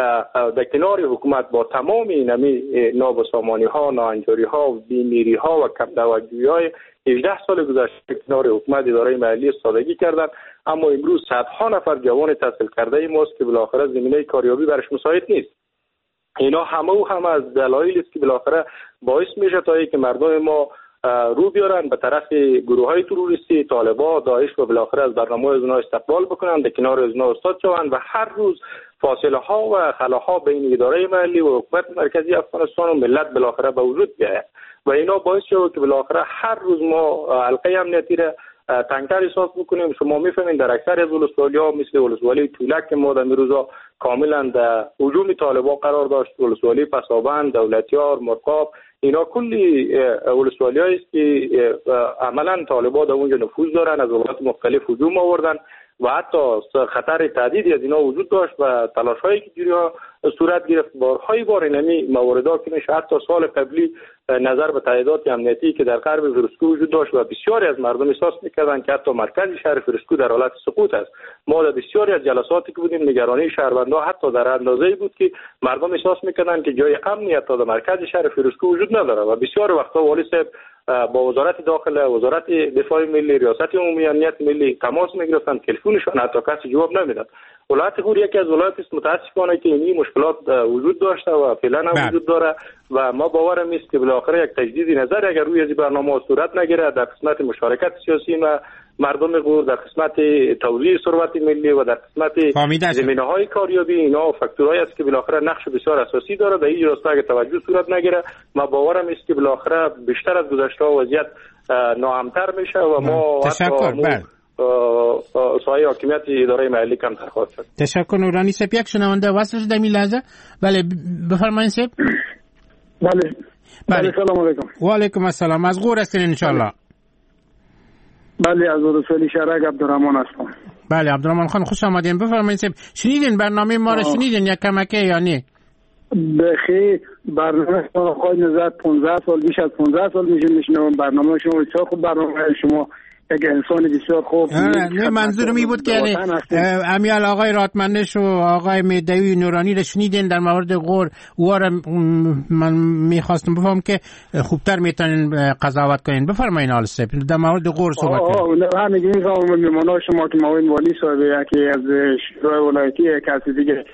[SPEAKER 6] در کنار حکومت با تمام اینمی نابسامانی‌ها، ناهنجاری‌ها، بیمیری‌ها و کم توجهی‌های هجده سال گذشته کنار حکومت اداره محلی استادگی کردند اما امروز صدها نفر جوان تحصیل کرده ماست که بالاخره زمینه کاریابی برش مساعد نیست. اینا همه و همه از دلایلی است که بالاخره باعث میشه تا اینکه مردم ما رو بیارن به طرف گروه های تروریستی، طالبان، داعش و بالاخره از برنامه از اونها استقبال بکنن، در کنار از اونها استاد شوند و هر روز فاصله ها و خلاها بین اداره محلی و حکومت مرکزی افغانستان و ملت بالاخره به وجود بیاید و اینا باعث شده که بالاخره هر روز ما حلقه امنیتی را تنگتر احساس بکنیم. شما میفهمین در اکثر از ولسوالی‌ها مثل ولسوالی تولک که ما در روزا کاملا در هجوم طالبان قرار داشت، ولسوالی پسابند، دولتیار، مرغاب، اینا کلی ولسوالی‌هایی است که عملا طالبان در اونجا نفوذ دارن، از ولایات مختلف هجوم آوردن و حتی خطر تعدیدی از اینا وجود داشت و تلاش‌هایی که جریان صورت گرفت بارهای بار اینمی مواردا که میشه حتی سال قبلی نظر به تعدادات امنیتی که در غرب فرسکو وجود داشت و بسیاری از مردم احساس می‌کردند که حتی مرکز شهر فرسکو در حالت سقوط است. ما در بسیاری از جلساتی که بودیم نگرانی شهروندان حتی در اندازه‌ای بود که مردم احساس می‌کردند که جای امنی حتی در مرکز شهر فرسکو وجود نداره و بسیار وقتا والی صاحب با وزارت داخله، وزارت دفاع ملی، ریاست عمومی امنیت ملی تماس می‌گرفتند، تلفنشون حتی کسی جواب نمیداد. ولایت غور یکی از ولایات است متاسفانه که این مشکلات وجود داشته و فعلا هم وجود داره و ما باورم است که بالاخره یک تجدید نظر اگر روی از برنامه صورت نگیره در قسمت مشارکت سیاسی و مردم غور، در قسمت توزیع ثروت ملی و در قسمت زمینه‌های کاریابی، اینا فاکتورهایی است که بالاخره نقش بسیار اساسی داره. در این راستا اگر توجه صورت نگیره ما باورم است که بالاخره بیشتر از گذشته وضعیت ناامن‌تر میشه و ما
[SPEAKER 4] تشکر
[SPEAKER 6] سایه حاکمیت اداره محلی کم خواهد شد.
[SPEAKER 4] تشکر. نورانی صاحب یک شنونده وصل شده می لحظه. بله بفرمایید صاحب.
[SPEAKER 10] بله بله سلام علیکم.
[SPEAKER 4] و علیکم السلام. از غور هستین ان شاء الله؟
[SPEAKER 10] بله از ولسوالی شهرک عبدالرحمن هستم.
[SPEAKER 4] بله عبدالرحمن خان خوش آمدین. بفرمایید صاحب. شنیدین برنامه ما رو؟ شنیدین یک کمکه یا نه؟
[SPEAKER 10] بخیر برنامه شما خواهی نظر پانزده سال بیش از پانزده سال میشه میشنم برنامه شما بسیار خوب، برنامه شما یک انسان بسیار خوب.
[SPEAKER 4] نه منظورم این بود که امیال آقای راتمندش و آقای میدوی نورانی رو شنیدین در مورد غور و من میخواستم بفهم که خوبتر میتونین قضاوت کنین. بفرمایین آل سپ در مورد غور صحبت کنین.
[SPEAKER 10] نه همین میخوام میمونا شما که موین والی صاحب یکی از شورای ولایتی کسی دیگه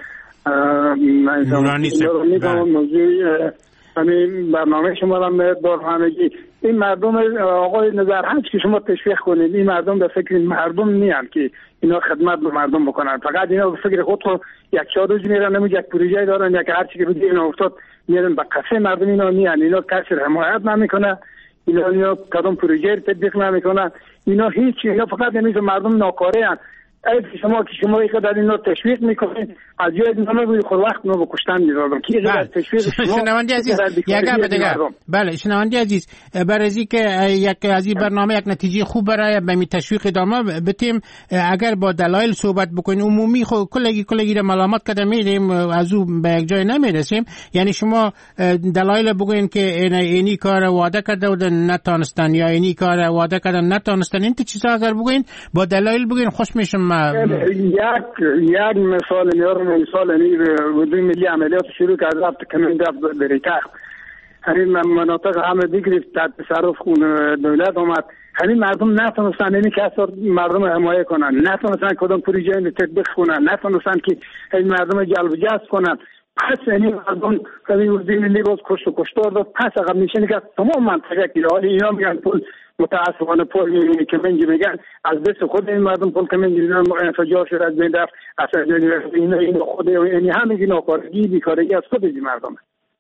[SPEAKER 4] نورانی
[SPEAKER 10] صاحب موضوع همین برنامه شما را میدار همگی این مردم آقای نظر هست که شما تشویق کنید. این مردم به فکر مردم نیان که اینا خدمت به مردم بکنن، فقط اینا به فکر خود خود یک چهار روز میرن نمیشه یک پروژه دارن یک هر چی که روی اینا افتاد میرن به قصه مردم. اینا نیان، اینا کسی حمایت نمیکنه، اینا اینا کدام پروژه تطبیق نمیکنه، اینا هیچ، اینا فقط نمیشه مردم ناکاره ان. ای شما که شما یک در اینا تشویق میکنید از جای اینا روی خود وقت ما به کشتن میذارم کی غیر تشویق شما.
[SPEAKER 4] شنوندی عزیز یگا بدگا بله شنوندی عزیز برای از اینکه یک از این برنامه یک نتیجه خوب برای به می تشویق ادامه بتیم اگر با دلایل صحبت بکنیم عمومی خود کلگی کلگی را ملامت کرده میریم از او به یک جای نمیرسیم. یعنی شما دلایل بگوین که اینی کار وعده کرده و نتونستن یا اینی کار وعده کردن نتونستن، این چیزا اگر بگوین با دلایل بگوین خوش میشم.
[SPEAKER 10] یک یک مثال میارم، مثال نی وزیر ملی عملیات شروع کرد رفت کمند رفت بریکا همین مناطق همه دیگری تحت تصرف دولت آمد. همین مردم نتونستن اینی که اثر مردم حمایت کنن، نتونستن کدام پروژه تطبیق کنن، نتونستن که این مردم جلب جذب کنن. پس این مردم همین وزیر ملی باز کشت و کشتار داد. پس عقب نشینی که تمام منطقه که حالی اینا میگن پول متاسفانه پول کمنجی میگن از دست خود این مردم پول کمنجی انفجار شد از بین رفت اصلا این این خود یعنی همین ناکارگی بیکارگی از خود این مردم.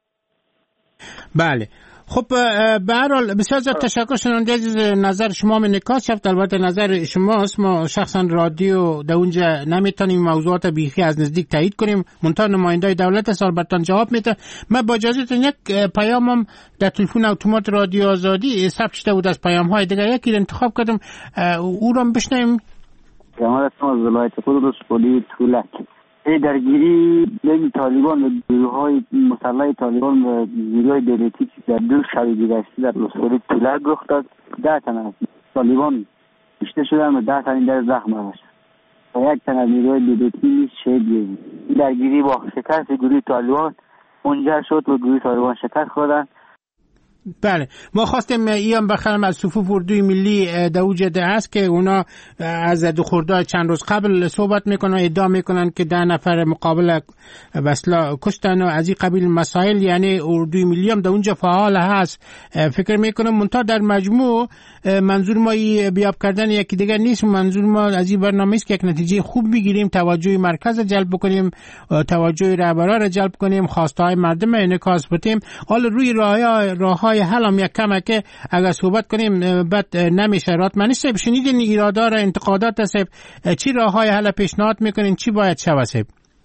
[SPEAKER 4] بله خب به هر حال بسیار زیاد تشکر. شنونده عزیز نظر شما من نکات شفت، البته نظر شماست، ما شخصا رادیو در اونجا نمیتونیم موضوعات بیخی از نزدیک تایید کنیم، منتها نمایندای دولت سال برتان جواب میده. من با اجازهتون یک پیامم در تلفن اتومات رادیو آزادی ثبت شده بود از پیام های دیگه، یکی رو انتخاب کردم او رو بشنویم.
[SPEAKER 11] جمال اسم از ولایت قدس پلی تولک ای درگیری بین طالبان و گروه‌های مسلح طالبان و گروه‌های دولتی در دو شب گذشته در ولایت تولک رخ داد. ده تن از طالبان کشته شدند و ده تن در زخم شدند و یک تن از نیروهای دولتی نیز شهید شد. درگیری با شکست گروه طالبان منجر شد و گروه طالبان شکست خوردند.
[SPEAKER 4] بله ما خواستیم ایام بخرم از صفوف اردوی ملی دوجده هست که اونا از دو خرداد چند روز قبل صحبت میکنن، ادعا میکنن که ده نفر مقابل وسلا کشتن و از این قبیل مسائل. یعنی اردوی ملی هم در اونجا فعال هست. فکر میکنم منتها در مجموع منظور ما بیاب کردن یکی دیگر نیست. منظور ما از این برنامه است که یک نتیجه خوب بگیریم، توجه مرکز را جلب کنیم، توجه رهبران را جلب کنیم، خواسته های مردم انعکاس بدیم. حالا روی راه راههای حل هم یک کمه که اگر صحبت کنیم بعد نمیشه. راتمنی صاحب شنیدین ایرادا را، انتقادات است، چی راههای حل پیشنهاد میکنین، چی باید شود صاحب؟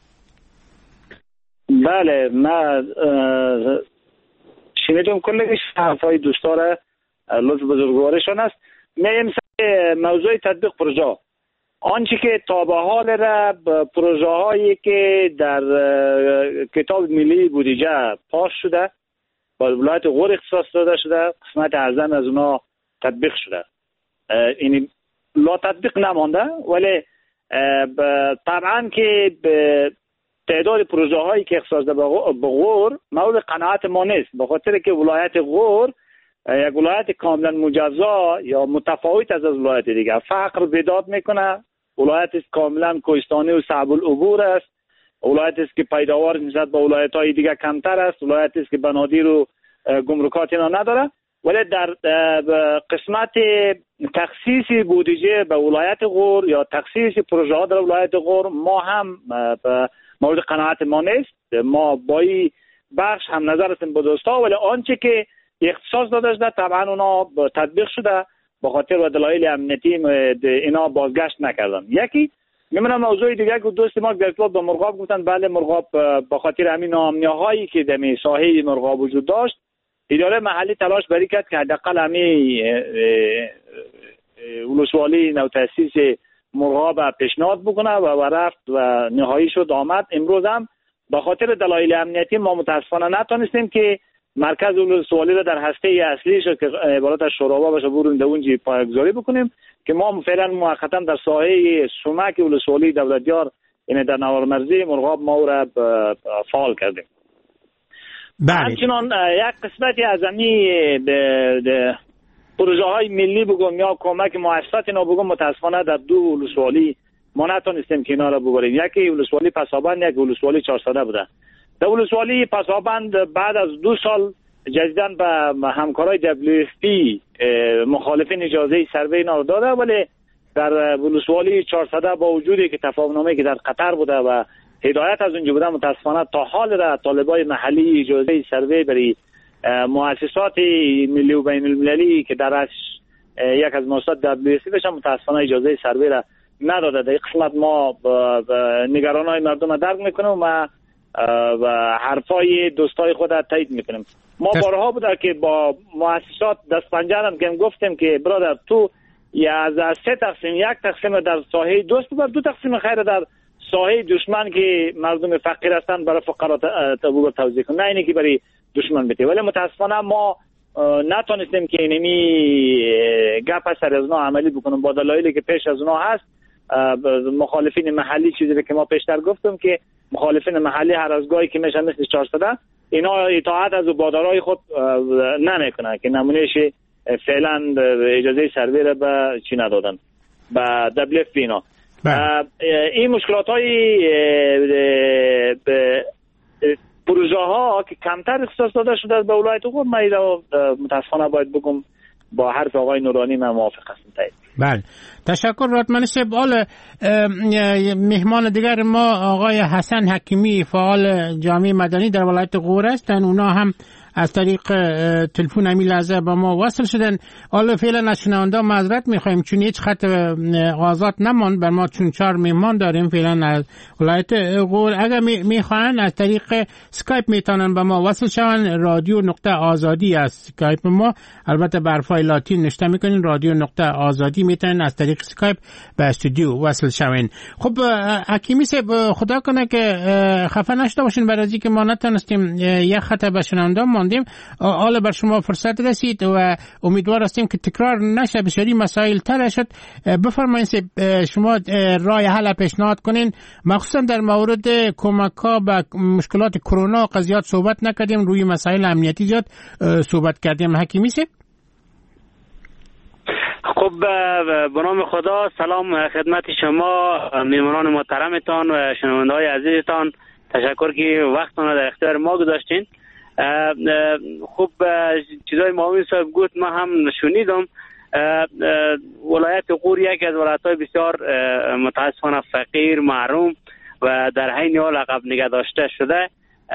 [SPEAKER 5] بله من شنیدم کلش حرفای دوستا را، لطف بزرگوارشان است. میم موضوع تطبیق پروژه، آنچه که تا به حال را پروژه هایی که در کتاب ملی بودجه پاس شده با ولایت غور اختصاص داده شده، قسمت اعظم از اونا تطبیق شده، یعنی لا تطبیق نمانده. ولی طبعا که تعداد پروژه هایی که اختصاص داده به غور مورد قناعت ما نیست، به خاطر که ولایت غور یک ولایت کاملا مجزا یا متفاوت از از ولایت دیگر، فقر بیداد میکنه، ولایت است کاملا کوهستانی و صعب العبور است، ولایت است که پیداوار نسبت به ولایت های دیگر کمتر است، ولایت است که بنادیر و گمرکات اینا نداره. ولی در قسمت تخصیص بودجه به ولایت غور یا تخصیص پروژه ها در ولایت غور ما هم مورد قناعت ما نیست. ما با این بخش هم نظر هستیم با دوستا، ولی آنچه که اختصاص داده شده طبعا اونا تطبیق شده، به خاطر و دلایل امنیتی اینا بازگشت نکردن. یکی میمونه موضوع دیگه که دوست ما در ارتباط با مرغاب گفتن، بله مرغاب به خاطر همین ناامنی‌هایی که در ساحه مرغاب وجود داشت، اداره محلی تلاش بری کرد که حداقل همین ولسوالی نو تاسیس مرغاب پیشنهاد بکنه و رفت و نهایی شد آمد. امروز هم به خاطر دلایل امنیتی ما متاسفانه نتونستیم که مرکز ولسوالی را در هسته اصلیش که عبارت از شوراوا باشه برون در اونجا پایگذاری بکنیم که ما فعلا موقتا در ساحه سمک ولسوالی دولتیار یعنی در نوار مرزی مرغاب ما را فعال کردیم. همچنان یک قسمتی از همین پروژه های ملی بگم یا کمک مؤسسات اینا بگم، متاسفانه در دو ولسوالی ما نتونستیم که اینا را ببریم. یکی ولسوالی پسابند، یک ولسوالی چهارصده بوده. در ولسوالی پسابند بعد از دو سال جدیداً به همکارای دبلیو اف پی مخالفین اجازه سروی اینا رو داده، ولی در ولسوالی چهارصده با وجودی که تفاهمنامه‌ای که در قطر بوده و هدایت از اونجا بوده، متاسفانه تا حال را طالبای محلی اجازه سروی برای مؤسسات ملی و بین المللی که در اصل یک از مؤسسات دبلیو اف پی بشه متاسفانه اجازه سروی را نداده. در این قسمت ما نگرانای مردم درک میکنیم و و حرفای دوستای خود را تایید میکنیم. ما بارها بوده که با مؤسسات دست پنجه هم که گفتیم که برادر تو یا از سه تقسیم یک تقسیم در ساحه دوست و دو تقسیم خیر در ساحه دشمن که مردم فقیر هستند برای فقرا تبو توزیع کن، نه اینی که برای دشمن بده. ولی متاسفانه ما نتونستیم که اینمی گپ سر از اونا عملی بکنیم با دلایلی که پیش از اونا هست. مخالفین محلی چیزی که ما پیشتر گفتم که مخالفین محلی هر از گاهی که میشن مثل چهارصده اینا اطاعت از مبادرهای خود نمیکنن که نمونهش فعلا اجازه سروی را به چی ندادن به دبلیو اف پی اینا. این مشکلات های پروژه ها که کمتر اختصاص داده شده به ولایت غور، من متاسفانه باید بگم با حرف آقای نورانی من موافق هستم.
[SPEAKER 4] بله تشکر راتمنی صاحب. حال مهمان دیگر ما آقای حسن حکیمی فعال جامعه مدنی در ولایت غور هستند. اونا هم از طریق تلفن همین لحظه با ما وصل شدن. حالا فعلا از شنونده معذرت میخوایم چون هیچ خط آزاد نماند بر ما، چون چهار مهمان داریم فعلا از ولایت غور. اگر میخواین از طریق سکایپ میتونن با ما وصل شون. رادیو نقطه آزادی از سکایپ ما، البته بر فایل لاتین نشته میکنین رادیو نقطه آزادی، میتونن از طریق سکایپ به استودیو وصل شون. خب حکیمی صاحب خدا کنه که خفه نشده باشین برای اینکه ما نتونستیم یک خط به شنونده ماندیم. حالا بر شما فرصت رسید و امیدوار هستیم که تکرار نشه، بسیاری مسائل تر شد. بفرمایید شما راه حل پیشنهاد کنین، مخصوصا در مورد کمک ها به مشکلات کرونا و قضیات صحبت نکردیم، روی مسائل امنیتی زیاد صحبت کردیم. حکیمی صاحب.
[SPEAKER 12] خب به نام خدا، سلام خدمت شما میمونان محترمتان و شنونده های عزیزتان. تشکر که وقتتان در اختیار ما گذاشتین. خب چیزای معاون صاحب گفت ما هم شنیدم. ولایت غور یکی از ولایت‌های بسیار متاسفانه فقیر، محروم و در عین حال عقب نگه داشته شده،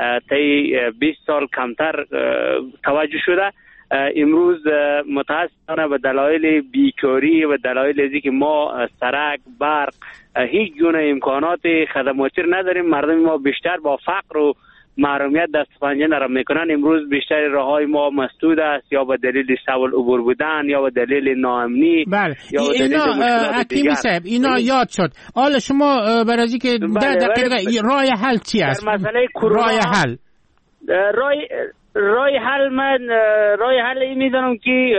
[SPEAKER 12] طی بیست سال کمتر توجه شده. امروز متاسفانه به دلایل بیکاری و دلایل از اینکه ما سرک، برق، هیچ گونه امکانات خدماتی نداریم، مردم ما بیشتر با فقر و محرومیت دست پنجه نرم میکنن. امروز بیشتر راههای ما مسدود است، یا به دلیل سوال عبور بودن، یا به دلیل ناامنی.
[SPEAKER 4] بله اینا حکیمی صاحب اینا یاد شد. حالا شما برای که در دقیقه راه حل چی است؟
[SPEAKER 12] مسئله کرونا
[SPEAKER 4] راه حل
[SPEAKER 12] راه رای حل من رای حل این میدونم که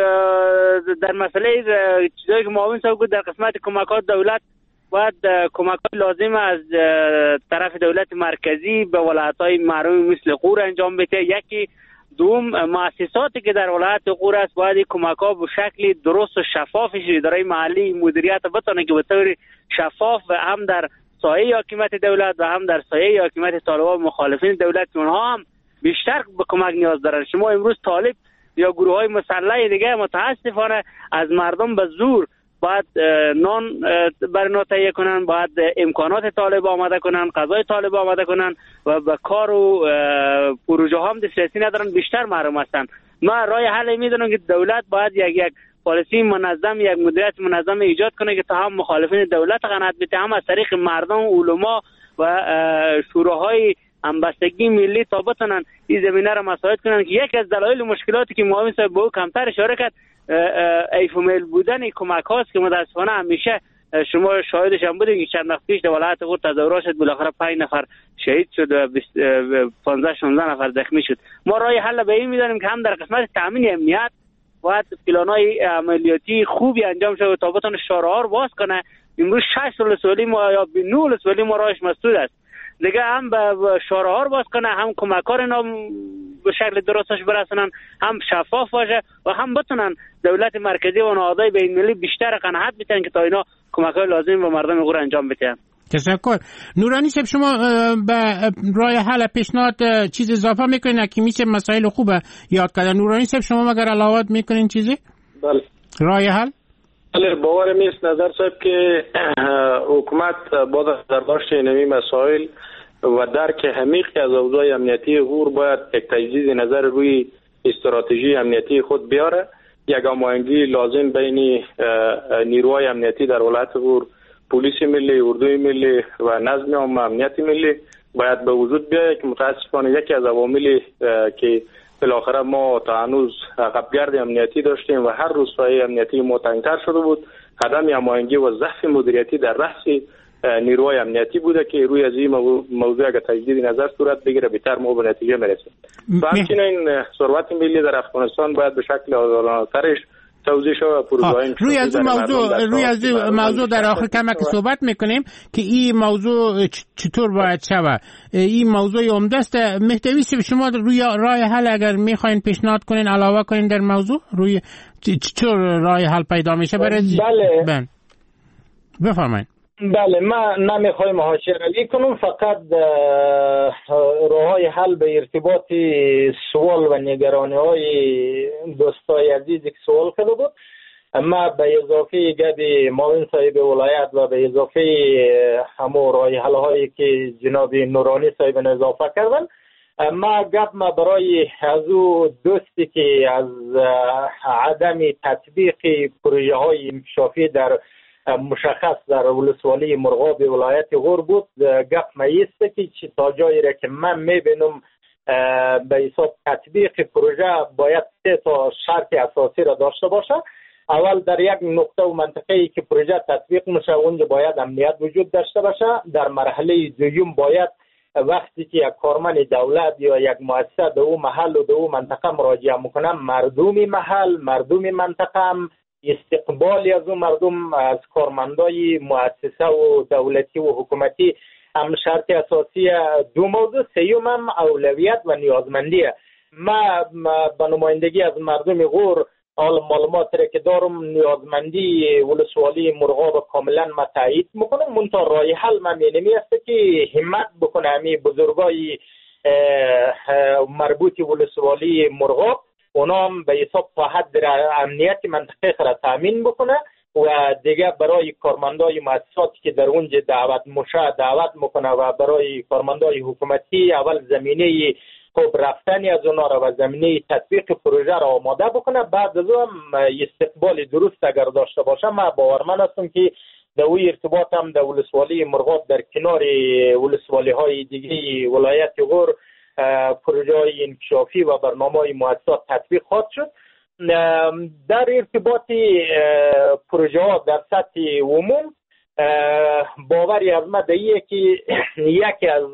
[SPEAKER 12] در مسئله چیزایی که معاون صاحب گفت در قسمت کمکات دولت باید کمکات لازم از طرف دولت مرکزی به ولایت‌های محروم مثل غور انجام بده. یکی دوم مؤسساتی که در ولایت غور است باید کمکات به شکل درست و شفاف اداره محلی مدیریت بتونه که به طور شفاف و هم در سایه حکومت دولت و هم در سایه حکومت طالبان مخالفین دولت اونها هم بیشتر به کمک نیاز دارن. شما امروز طالب یا گروه های مسلح دیگه متاسفانه از مردم به زور باید نان برنا تهیه کنن، باید امکانات طالب آماده کنن، غذای طالب آماده کنن و به کار و پروژه هم دسترسی ندارن، بیشتر محروم هستن. ما راه حل میدونم که دولت باید یک یک پالیسی منظم، یک مدیریت منظم ایجاد کنه که تا هم مخالفین دولت قناعت بده، هم از طریق مردم، علما و شوراهای همبستگی ملی تا بتونن این زمینه را مساعد کنن. که یکی از دلایل مشکلاتی که معاون صاحب به او کمتر اشاره کرد ایفومیل بودن کمک هاست که متاسفانه همیشه شما شاهدش هم بودید که چند وقت پیش در ولایت غور تظاهرات شد، بالاخره پنج نفر شهید شد و پانزده شانزده نفر زخمی شد. ما راه حل به این می‌دانیم که هم در قسمت تامین امنیت باید پلان‌های عملیاتی خوبی انجام شود تا بتونه شارع‌ها رو باز کنه. امروز شش ولسوالی ما یا نه ولسوالی ما راهش مسدود است، دیگه هم به شارع‌ها رو باز کنه، هم کمک‌ها اینا به شکل درستش برسونن، هم شفاف باشه و هم بتونن دولت مرکزی و نهادهای بین‌المللی بیشتر قناعت بدن که تا اینا کمک‌های لازم به مردم غور انجام بدن.
[SPEAKER 4] تشکر. نورانی صاحب شما به راه حل پیشنهاد چیز اضافه میکنین که میشه مسائل خوبه یاد کردن؟ نورانی صاحب شما مگر علاوه میکنین چیزی؟
[SPEAKER 6] بله.
[SPEAKER 4] راه حل؟
[SPEAKER 6] بله باور میست نظر صاحب که حکومت با در داشت اینمی مسائل و درک عمیقی از اوضاع امنیتی غور باید یک تجدید نظر روی استراتژی امنیتی خود بیاره. یک هماهنگی لازم بین نیروهای امنیتی در ولایت غور، پلیس ملی، اردوی ملی و نظم عام امنیت ملی باید به وجود بیاید که متاسفانه یکی از عواملی که بالاخره ما تا هنوز عقبگرد امنیتی داشتیم و هر روز سایه امنیتی ما تنگتر شده بود. عدم هماهنگی و ضعف مدیریتی در رأس نیروهای امنیتی بوده که روی از این موضوع اگر تجدید نظر صورت بگیره بهتر ما به نتیجه میرسیم. و همچنین ثروت ملی در افغانستان باید به شکل عادلانه‌ترش توضیح شود. پروژه‌های
[SPEAKER 4] روی از این موضوع روی از این موضوع در آخر کمک صحبت میکنیم که این موضوع چطور باید شود. این موضوع عمده است. محتوی شما روی راه حل اگر میخواین پیشنهاد کنین علاوه کنین در موضوع روی چطور راه حل پیدا میشه برای
[SPEAKER 6] بله
[SPEAKER 4] بله بفرمایید.
[SPEAKER 6] بله من نمیخوایم حاشیه روی کنم، فقط راههای حل به ارتباط سوال و نگرانی های دوستای عزیزی که سوال کرده بود، اما به اضافه گپ معاون صاحب ولایت و به اضافه همو راه حل هایی که جناب نورانی صاحب اضافه کردن، ما گپ ما برای از او دوستی که از عدم تطبیق پروژه های انکشافی در مشخص در ولسوالی مرغاب ولایت غور بود، گپ میسته که چی تا جایی را که من میبینم به حساب تطبیق پروژه باید سه تا شرط اساسی را داشته باشه. اول در یک نقطه و منطقه‌ای که پروژه تطبیق میشه اونجا باید امنیت وجود داشته باشه. در مرحله دوم باید وقتی که یک کارمند دولت یا یک مؤسسه در اون محل و در اون منطقه مراجعه میکنه، مردم محل، مردم منطقه هم استقبالی از اون مردم از کارمندای مؤسسه و دولتی و حکومتی هم شرط اساسی. دو موضوع سیوم هم اولویت و نیازمندیه. ما به نمایندگی از مردم غور حال معلومات را که دارم، نیازمندی ولسوالی مرغاب کاملا ما تایید میکنم. منتها رای حل من اینمی است که همت بکنه همی بزرگای مربوط ولسوالی مرغاب اونا هم به حساب تا حد امنیت منطقه را تامین بکنه و دیگه برای کارمندای مؤسساتی که در اونجا دعوت مشه دعوت میکنه و برای کارمندای حکومتی اول زمینه خب رفتنی از اونا را و زمینه تطبیق پروژه را آماده بکنه. بعد از اون استقبال درست اگر داشته باشه، ما باورمند هستم که در اون ارتباط هم در ولسوالی مرغاب در کنار ولسوالی های دیگه ولایت غور پروژه های انکشافی و برنامه های مؤسسات تطبیق خواهد شد. در ارتباط پروژه ها در سطح عموم باوری از ما دیگه که یکی از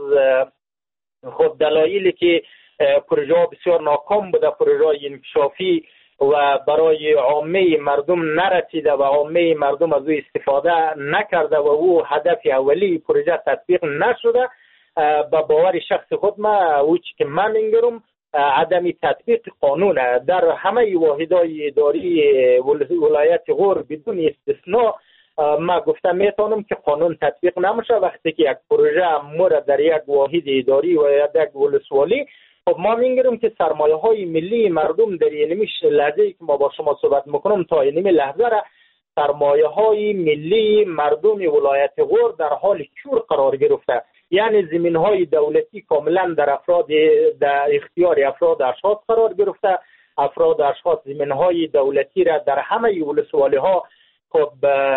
[SPEAKER 6] خود دلایلی که پروژه ها بسیار ناکام بوده، پروژه های انکشافی و برای عامه مردم نرسیده و عامه مردم از او استفاده نکرده و او هدف اولی پروژه تطبیق نشده، با باور شخص خود ما او چی که من میگم عدم تطبیق قانون در همه واحدهای اداری ولایت غور بدون استثناء. ما گفتم میتونم که قانون تطبیق نمیشه وقتی که یک پروژه مورد در یک واحد اداری و یک ولسوالی. خب ما میگم که سرمایه های ملی مردم در اینمی لحظه که ما با شما صحبت میکنم تا اینمی لحظه را سرمایه های ملی مردم ولایت غور در حال چور قرار گرفته. یعنی زمین های دولتی کاملا در افراد در اختیار افراد اشخاص قرار گرفته. افراد اشخاص زمین های دولتی را در همه ولسوالی ها خب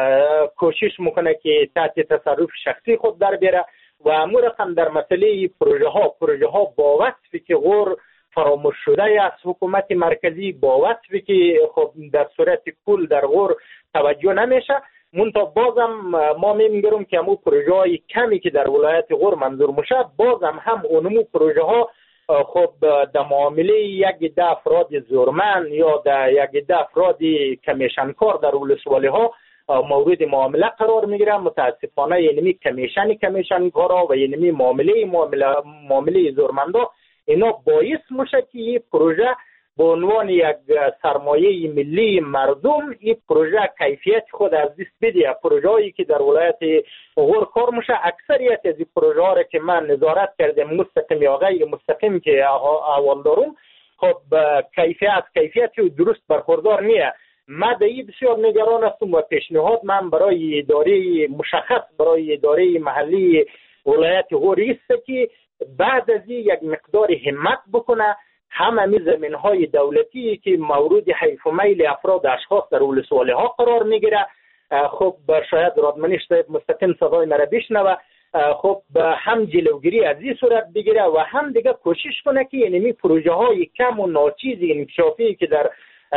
[SPEAKER 6] کوشش میکنه که تحت تصرف شخصی خود در بیاره و امور رقم در مسئله پروژه ها پروژه ها با وصفی که غور فراموش شده از حکومت مرکزی، با وصفی که خب در صورت کل در غور توجه نمیشه. منتها بازم ما میگم که همون پروژه های کمی که در ولایت غور منظور میشه بازم هم اونمو پروژه ها خب در معامله یک ده افراد زورمن یا در یک ده افراد کمیشنکار در ولسوالی ها مورد معامله قرار میگیره. متاسفانه اینمی کمیشن کمیشنکارا و اینمی معامله معامله معامله زورمندا اینا باعث میشه که این پروژه به عنوان یک سرمایه ملی مردم این پروژه کیفیت خود از دست بده. پروژه هایی که در ولایت غور کار میشه اکثریت از این پروژه ها را که من نظارت کردم مستقیم یا غیر مستقیم که اول دارم خب کیفیت کیفیت درست برخوردار نیه. ما در این بسیار نگران هستم و پیشنهاد من برای اداره مشخص برای اداره محلی ولایت غور است که بعد از این یک مقدار همت بکنه همه زمین های دولتی که مورد حیف و میل افراد اشخاص در ولسوالی ها قرار میگیره. خب شاید رادمنش مستقیم صدای مرا بشنوه، خب هم جلوگیری از این صورت بگیره و هم دیگه کوشش کنه که اینمی پروژه های کم و ناچیز انکشافی که در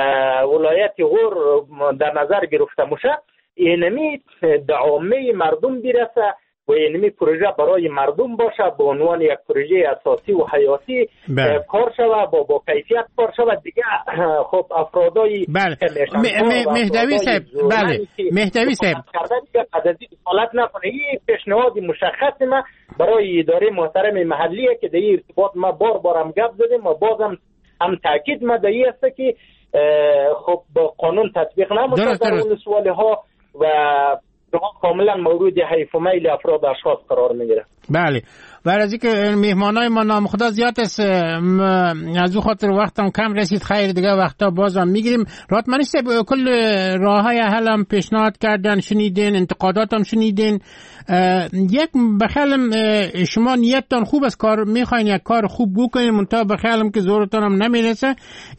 [SPEAKER 6] ولایت غور در نظر گرفته میشه اینمی در عامه مردم برسه و اینمی پروژه برای مردم باشه به عنوان یک پروژه اساسی و حیاتی کار شود با با کیفیت کار شود دیگه. خب افرادای
[SPEAKER 4] بله مهدوی صاحب بله مهدوی صاحب
[SPEAKER 6] عددی حالت نکنه. این پیشنهاد مشخص ما برای اداره محترم محلیه که در این ارتباط ما بار بار هم گپ زدیم و بازم هم تاکید ما در این است که خب با قانون تطبیق نمیشه در ولسوالی ها و کاملا مورد حیف و میل افراد اشخاص قرار میگیره.
[SPEAKER 4] بله برای از اینکه مهمانای ما نام خدا زیاد است از او خاطر وقتم کم رسید، خیر دیگه وقتا بازم میگیریم. راتمنش کل راه های حل هم پیشنهاد کردن شنیدین، انتقادات هم شنیدین. یک بخیالم شما نیتتان خوب است، کار میخواین یک کار خوب بکنین منتها بخیالم که زورتان هم نمیرسه.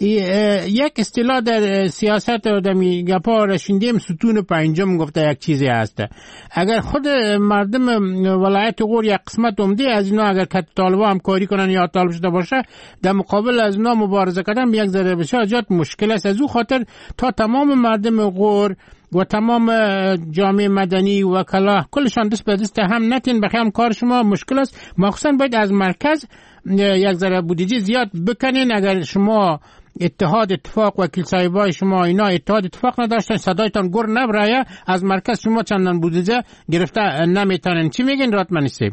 [SPEAKER 4] یک اصطلاح در سیاست و دمی گپا را شنیدیم ستون پنجم گفته یک چیزی هست. اگر خود مردم ولایت غور یک قسمت عمده از اینا اگر که طالبان همکاری کنن یا طالب شده باشه در مقابل از اینا مبارزه کردن یک ذره بسیار زیاد مشکل است. از او خاطر تا تمام مردم غور و تمام جامعه مدنی و کلاه کلشان دست به دست هم نتین بخیر کار شما مشکل است. مخصوصا باید از مرکز یک ذره بودجه زیاد بکنین. اگر شما اتحاد اتفاق وکیل صاحبای شما اینا اتحاد اتفاق نداشتن صدایتان گر نبرایه از مرکز شما چندان بودجه گرفته نمیتونن. چی میگین راتمنی صاحب؟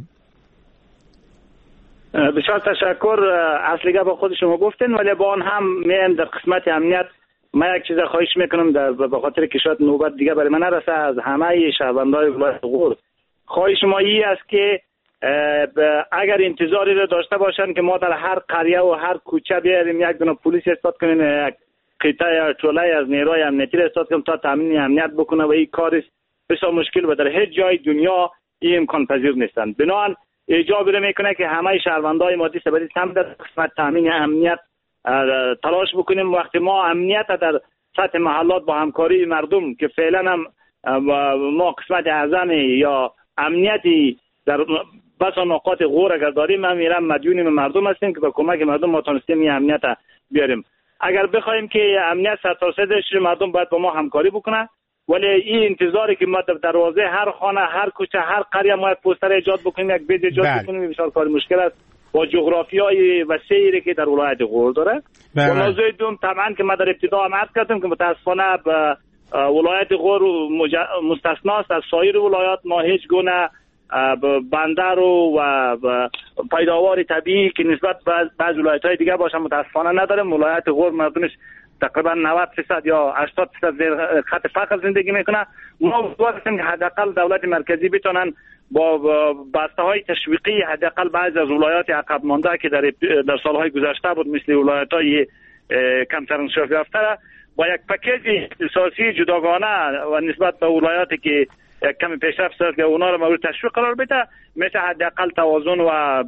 [SPEAKER 5] بسیار تشکر. اصلیگه با خود شما گفتین ولی با آن هم میم در قسمت امنیت من یک چیز خواهش میکنم در به خاطر که شاید نوبت دیگه برای من نرسه از همه شهروندای ولایت غور خواهش ما ای است که اگر انتظاری رو داشته باشن که ما در هر قریه و هر کوچه بیاریم یک دونه پلیس استاد کنیم یک قطعه یا طوله از نیروی امنیتی را استاد کنیم تا تامین امنیت بکنه و این کار بسیار مشکل و در هیچ جای دنیا این امکان پذیر نیستند. بنابراین ایجاب میکنه که همه شهروندای ما دست به دست هم در قسمت تامین امنیت تلاش بکنیم. وقتی ما امنیت در سطح محلات با همکاری مردم که فعلا هم ما قسمت اعظم یا امنیتی در بس نقاط غور اگر داریم ما میرم مدیون مردم هستیم که با کمک مردم ما تونستیم این امنیت بیاریم. اگر بخوایم که امنیت سرتاسر شه مردم باید با ما همکاری بکنه ولی این انتظاری که ما در دروازه هر خانه هر کوچه هر قریه ما یک پوستر ایجاد بکنیم یک بیج ایجاد بکنیم بسیار کار مشکل است با جغرافیای وسیعی که در ولایت غور داره. و موضوع دوم طبعا که ما در ابتدا هم عرض کردم که متاسفانه به ولایت غور مستثناست از سایر ولایات ما هیچ گونه بندر و پیداوار طبیعی که نسبت به بعض ولایت‌های دیگه باشه متاسفانه نداریم. ولایت غور مردمش تقریبا نود درصد یا هشتاد درصد زیر خط فقر زندگی میکنه. ما امیدواریم که حداقل دولت مرکزی بتونن با بسته‌های تشویقی حداقل بعضی از ولایات عقب مانده که در در سالهای گذشته بود مثل ولایت‌های کمتر انشاف یافته با یک پکیج اختصاصی جداگانه و نسبت به ولایاتی که کمی پیشرفت شد که اونا رو مورد تشویق قرار بده میشه حداقل توازن و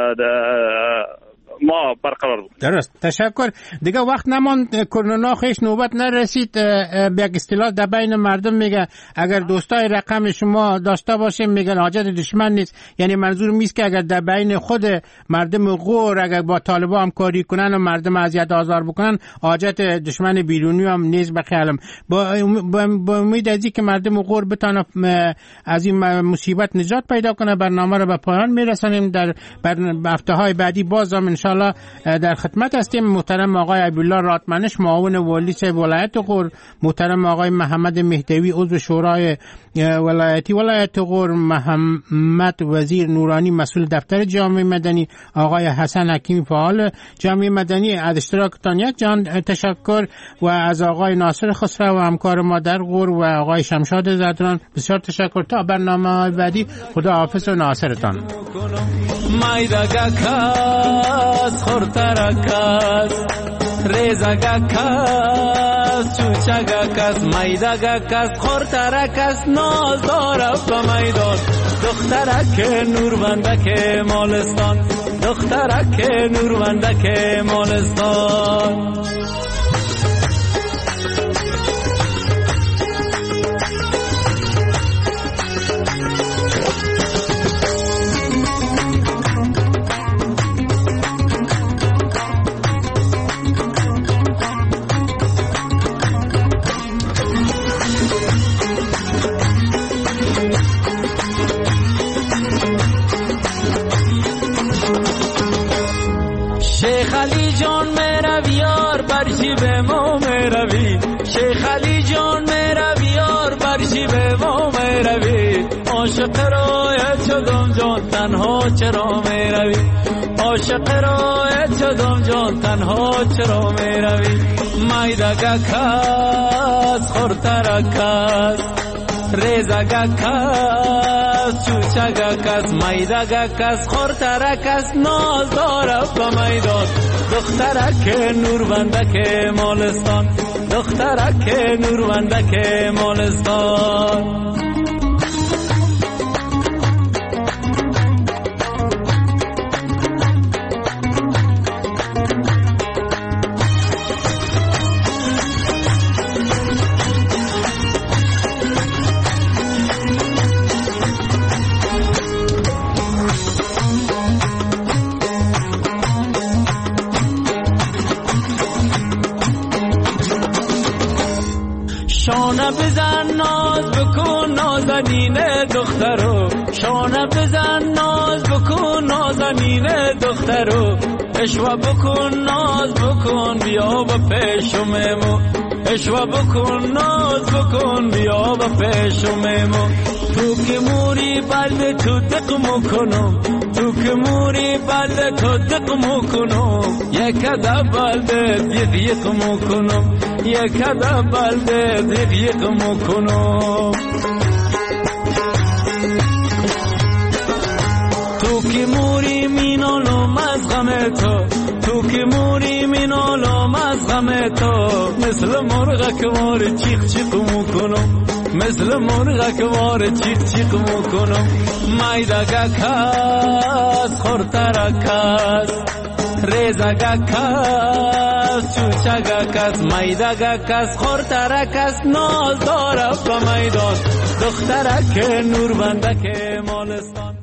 [SPEAKER 5] ما برقرار بود.
[SPEAKER 4] درست. تشکر. دیگه وقت نماند کرونا خیش نوبت نرسید به یک اصطلاح در بین مردم میگه اگر دوستای رقم شما داشته باشیم میگن حاجت دشمن نیست. یعنی منظور میست که اگر در بین خود مردم غور اگر با طالبان همکاری کنن و مردم اذیت آزار بکنن حاجت دشمن بیرونی هم نیست. بخیالم با با امید از که مردم غور بتونه از این مصیبت نجات پیدا کنه برنامه رو به پایان میرسونیم. در هفته‌های بعدی باز هم ان شاء الله در خدمت هستیم. محترم آقای عبدالله راتمنش معاون والی ولایت غور، محترم آقای محمد مهدوی عضو شورای ولایتی ولایت غور، محمد وزیر نورانی مسئول دفتر جامعه مدنی، آقای حسن حکیمی فعال جامعه مدنی. از اشتراکتان یک جان تشکر و از آقای ناصر خسرو و همکار ما در غور و آقای شمشاد زدران بسیار تشکر. تا برنامه بعدی خدا حافظ و ناصرتان.
[SPEAKER 13] Maidagakas, Hortarakas, Rezagakas, Chuchagakas, Maidagakas, Hortarakas, Nazara ba Maidan, دخترک نوربندک مالستان، دخترک نوربندک مالستان. شیخ علی جان میروی یار بر جیب ما میروی، شیخ علی جان میروی یار بر جیب ما میروی. عاشق رایت شدم جان تنها چرا میروی، عاشق رایت شدم جان تنها چرا میروی. مایدگکس خورترکس ریزگکس چوچگکس مایدگکس خورترکس ناز دارد به میدان. دخترک نوربندک مالستان، دخترک نوربندک مالستان. شانه بزن ناز بکن نازنین دخترو، شانه بزن ناز بکن نازنین دخترو، اشوا بکن ناز بکن بیا با پیشممو، اشوا بکن ناز بکن بیا با پیشممو. تو که موری بلد تو دقمو کنم، تو که موری بلد تو دقمو کنم، یک ادا بلد دیگ یقمو کنم، یک ادا بلد دیگ یقمو کنم. تو که موری مینالم از غم تو، تو که موری مینالم از غم تو، مثل مرغ که وار چیق چیق میکنم، مثل مرغ که وار چیق چیق میکنم. مایدگا کس خورتر کس، ریزگا کس چوچگا کس، مایدگا کس خورتر کس، ناز داره به میدان دختره که نور بنده که مالستان.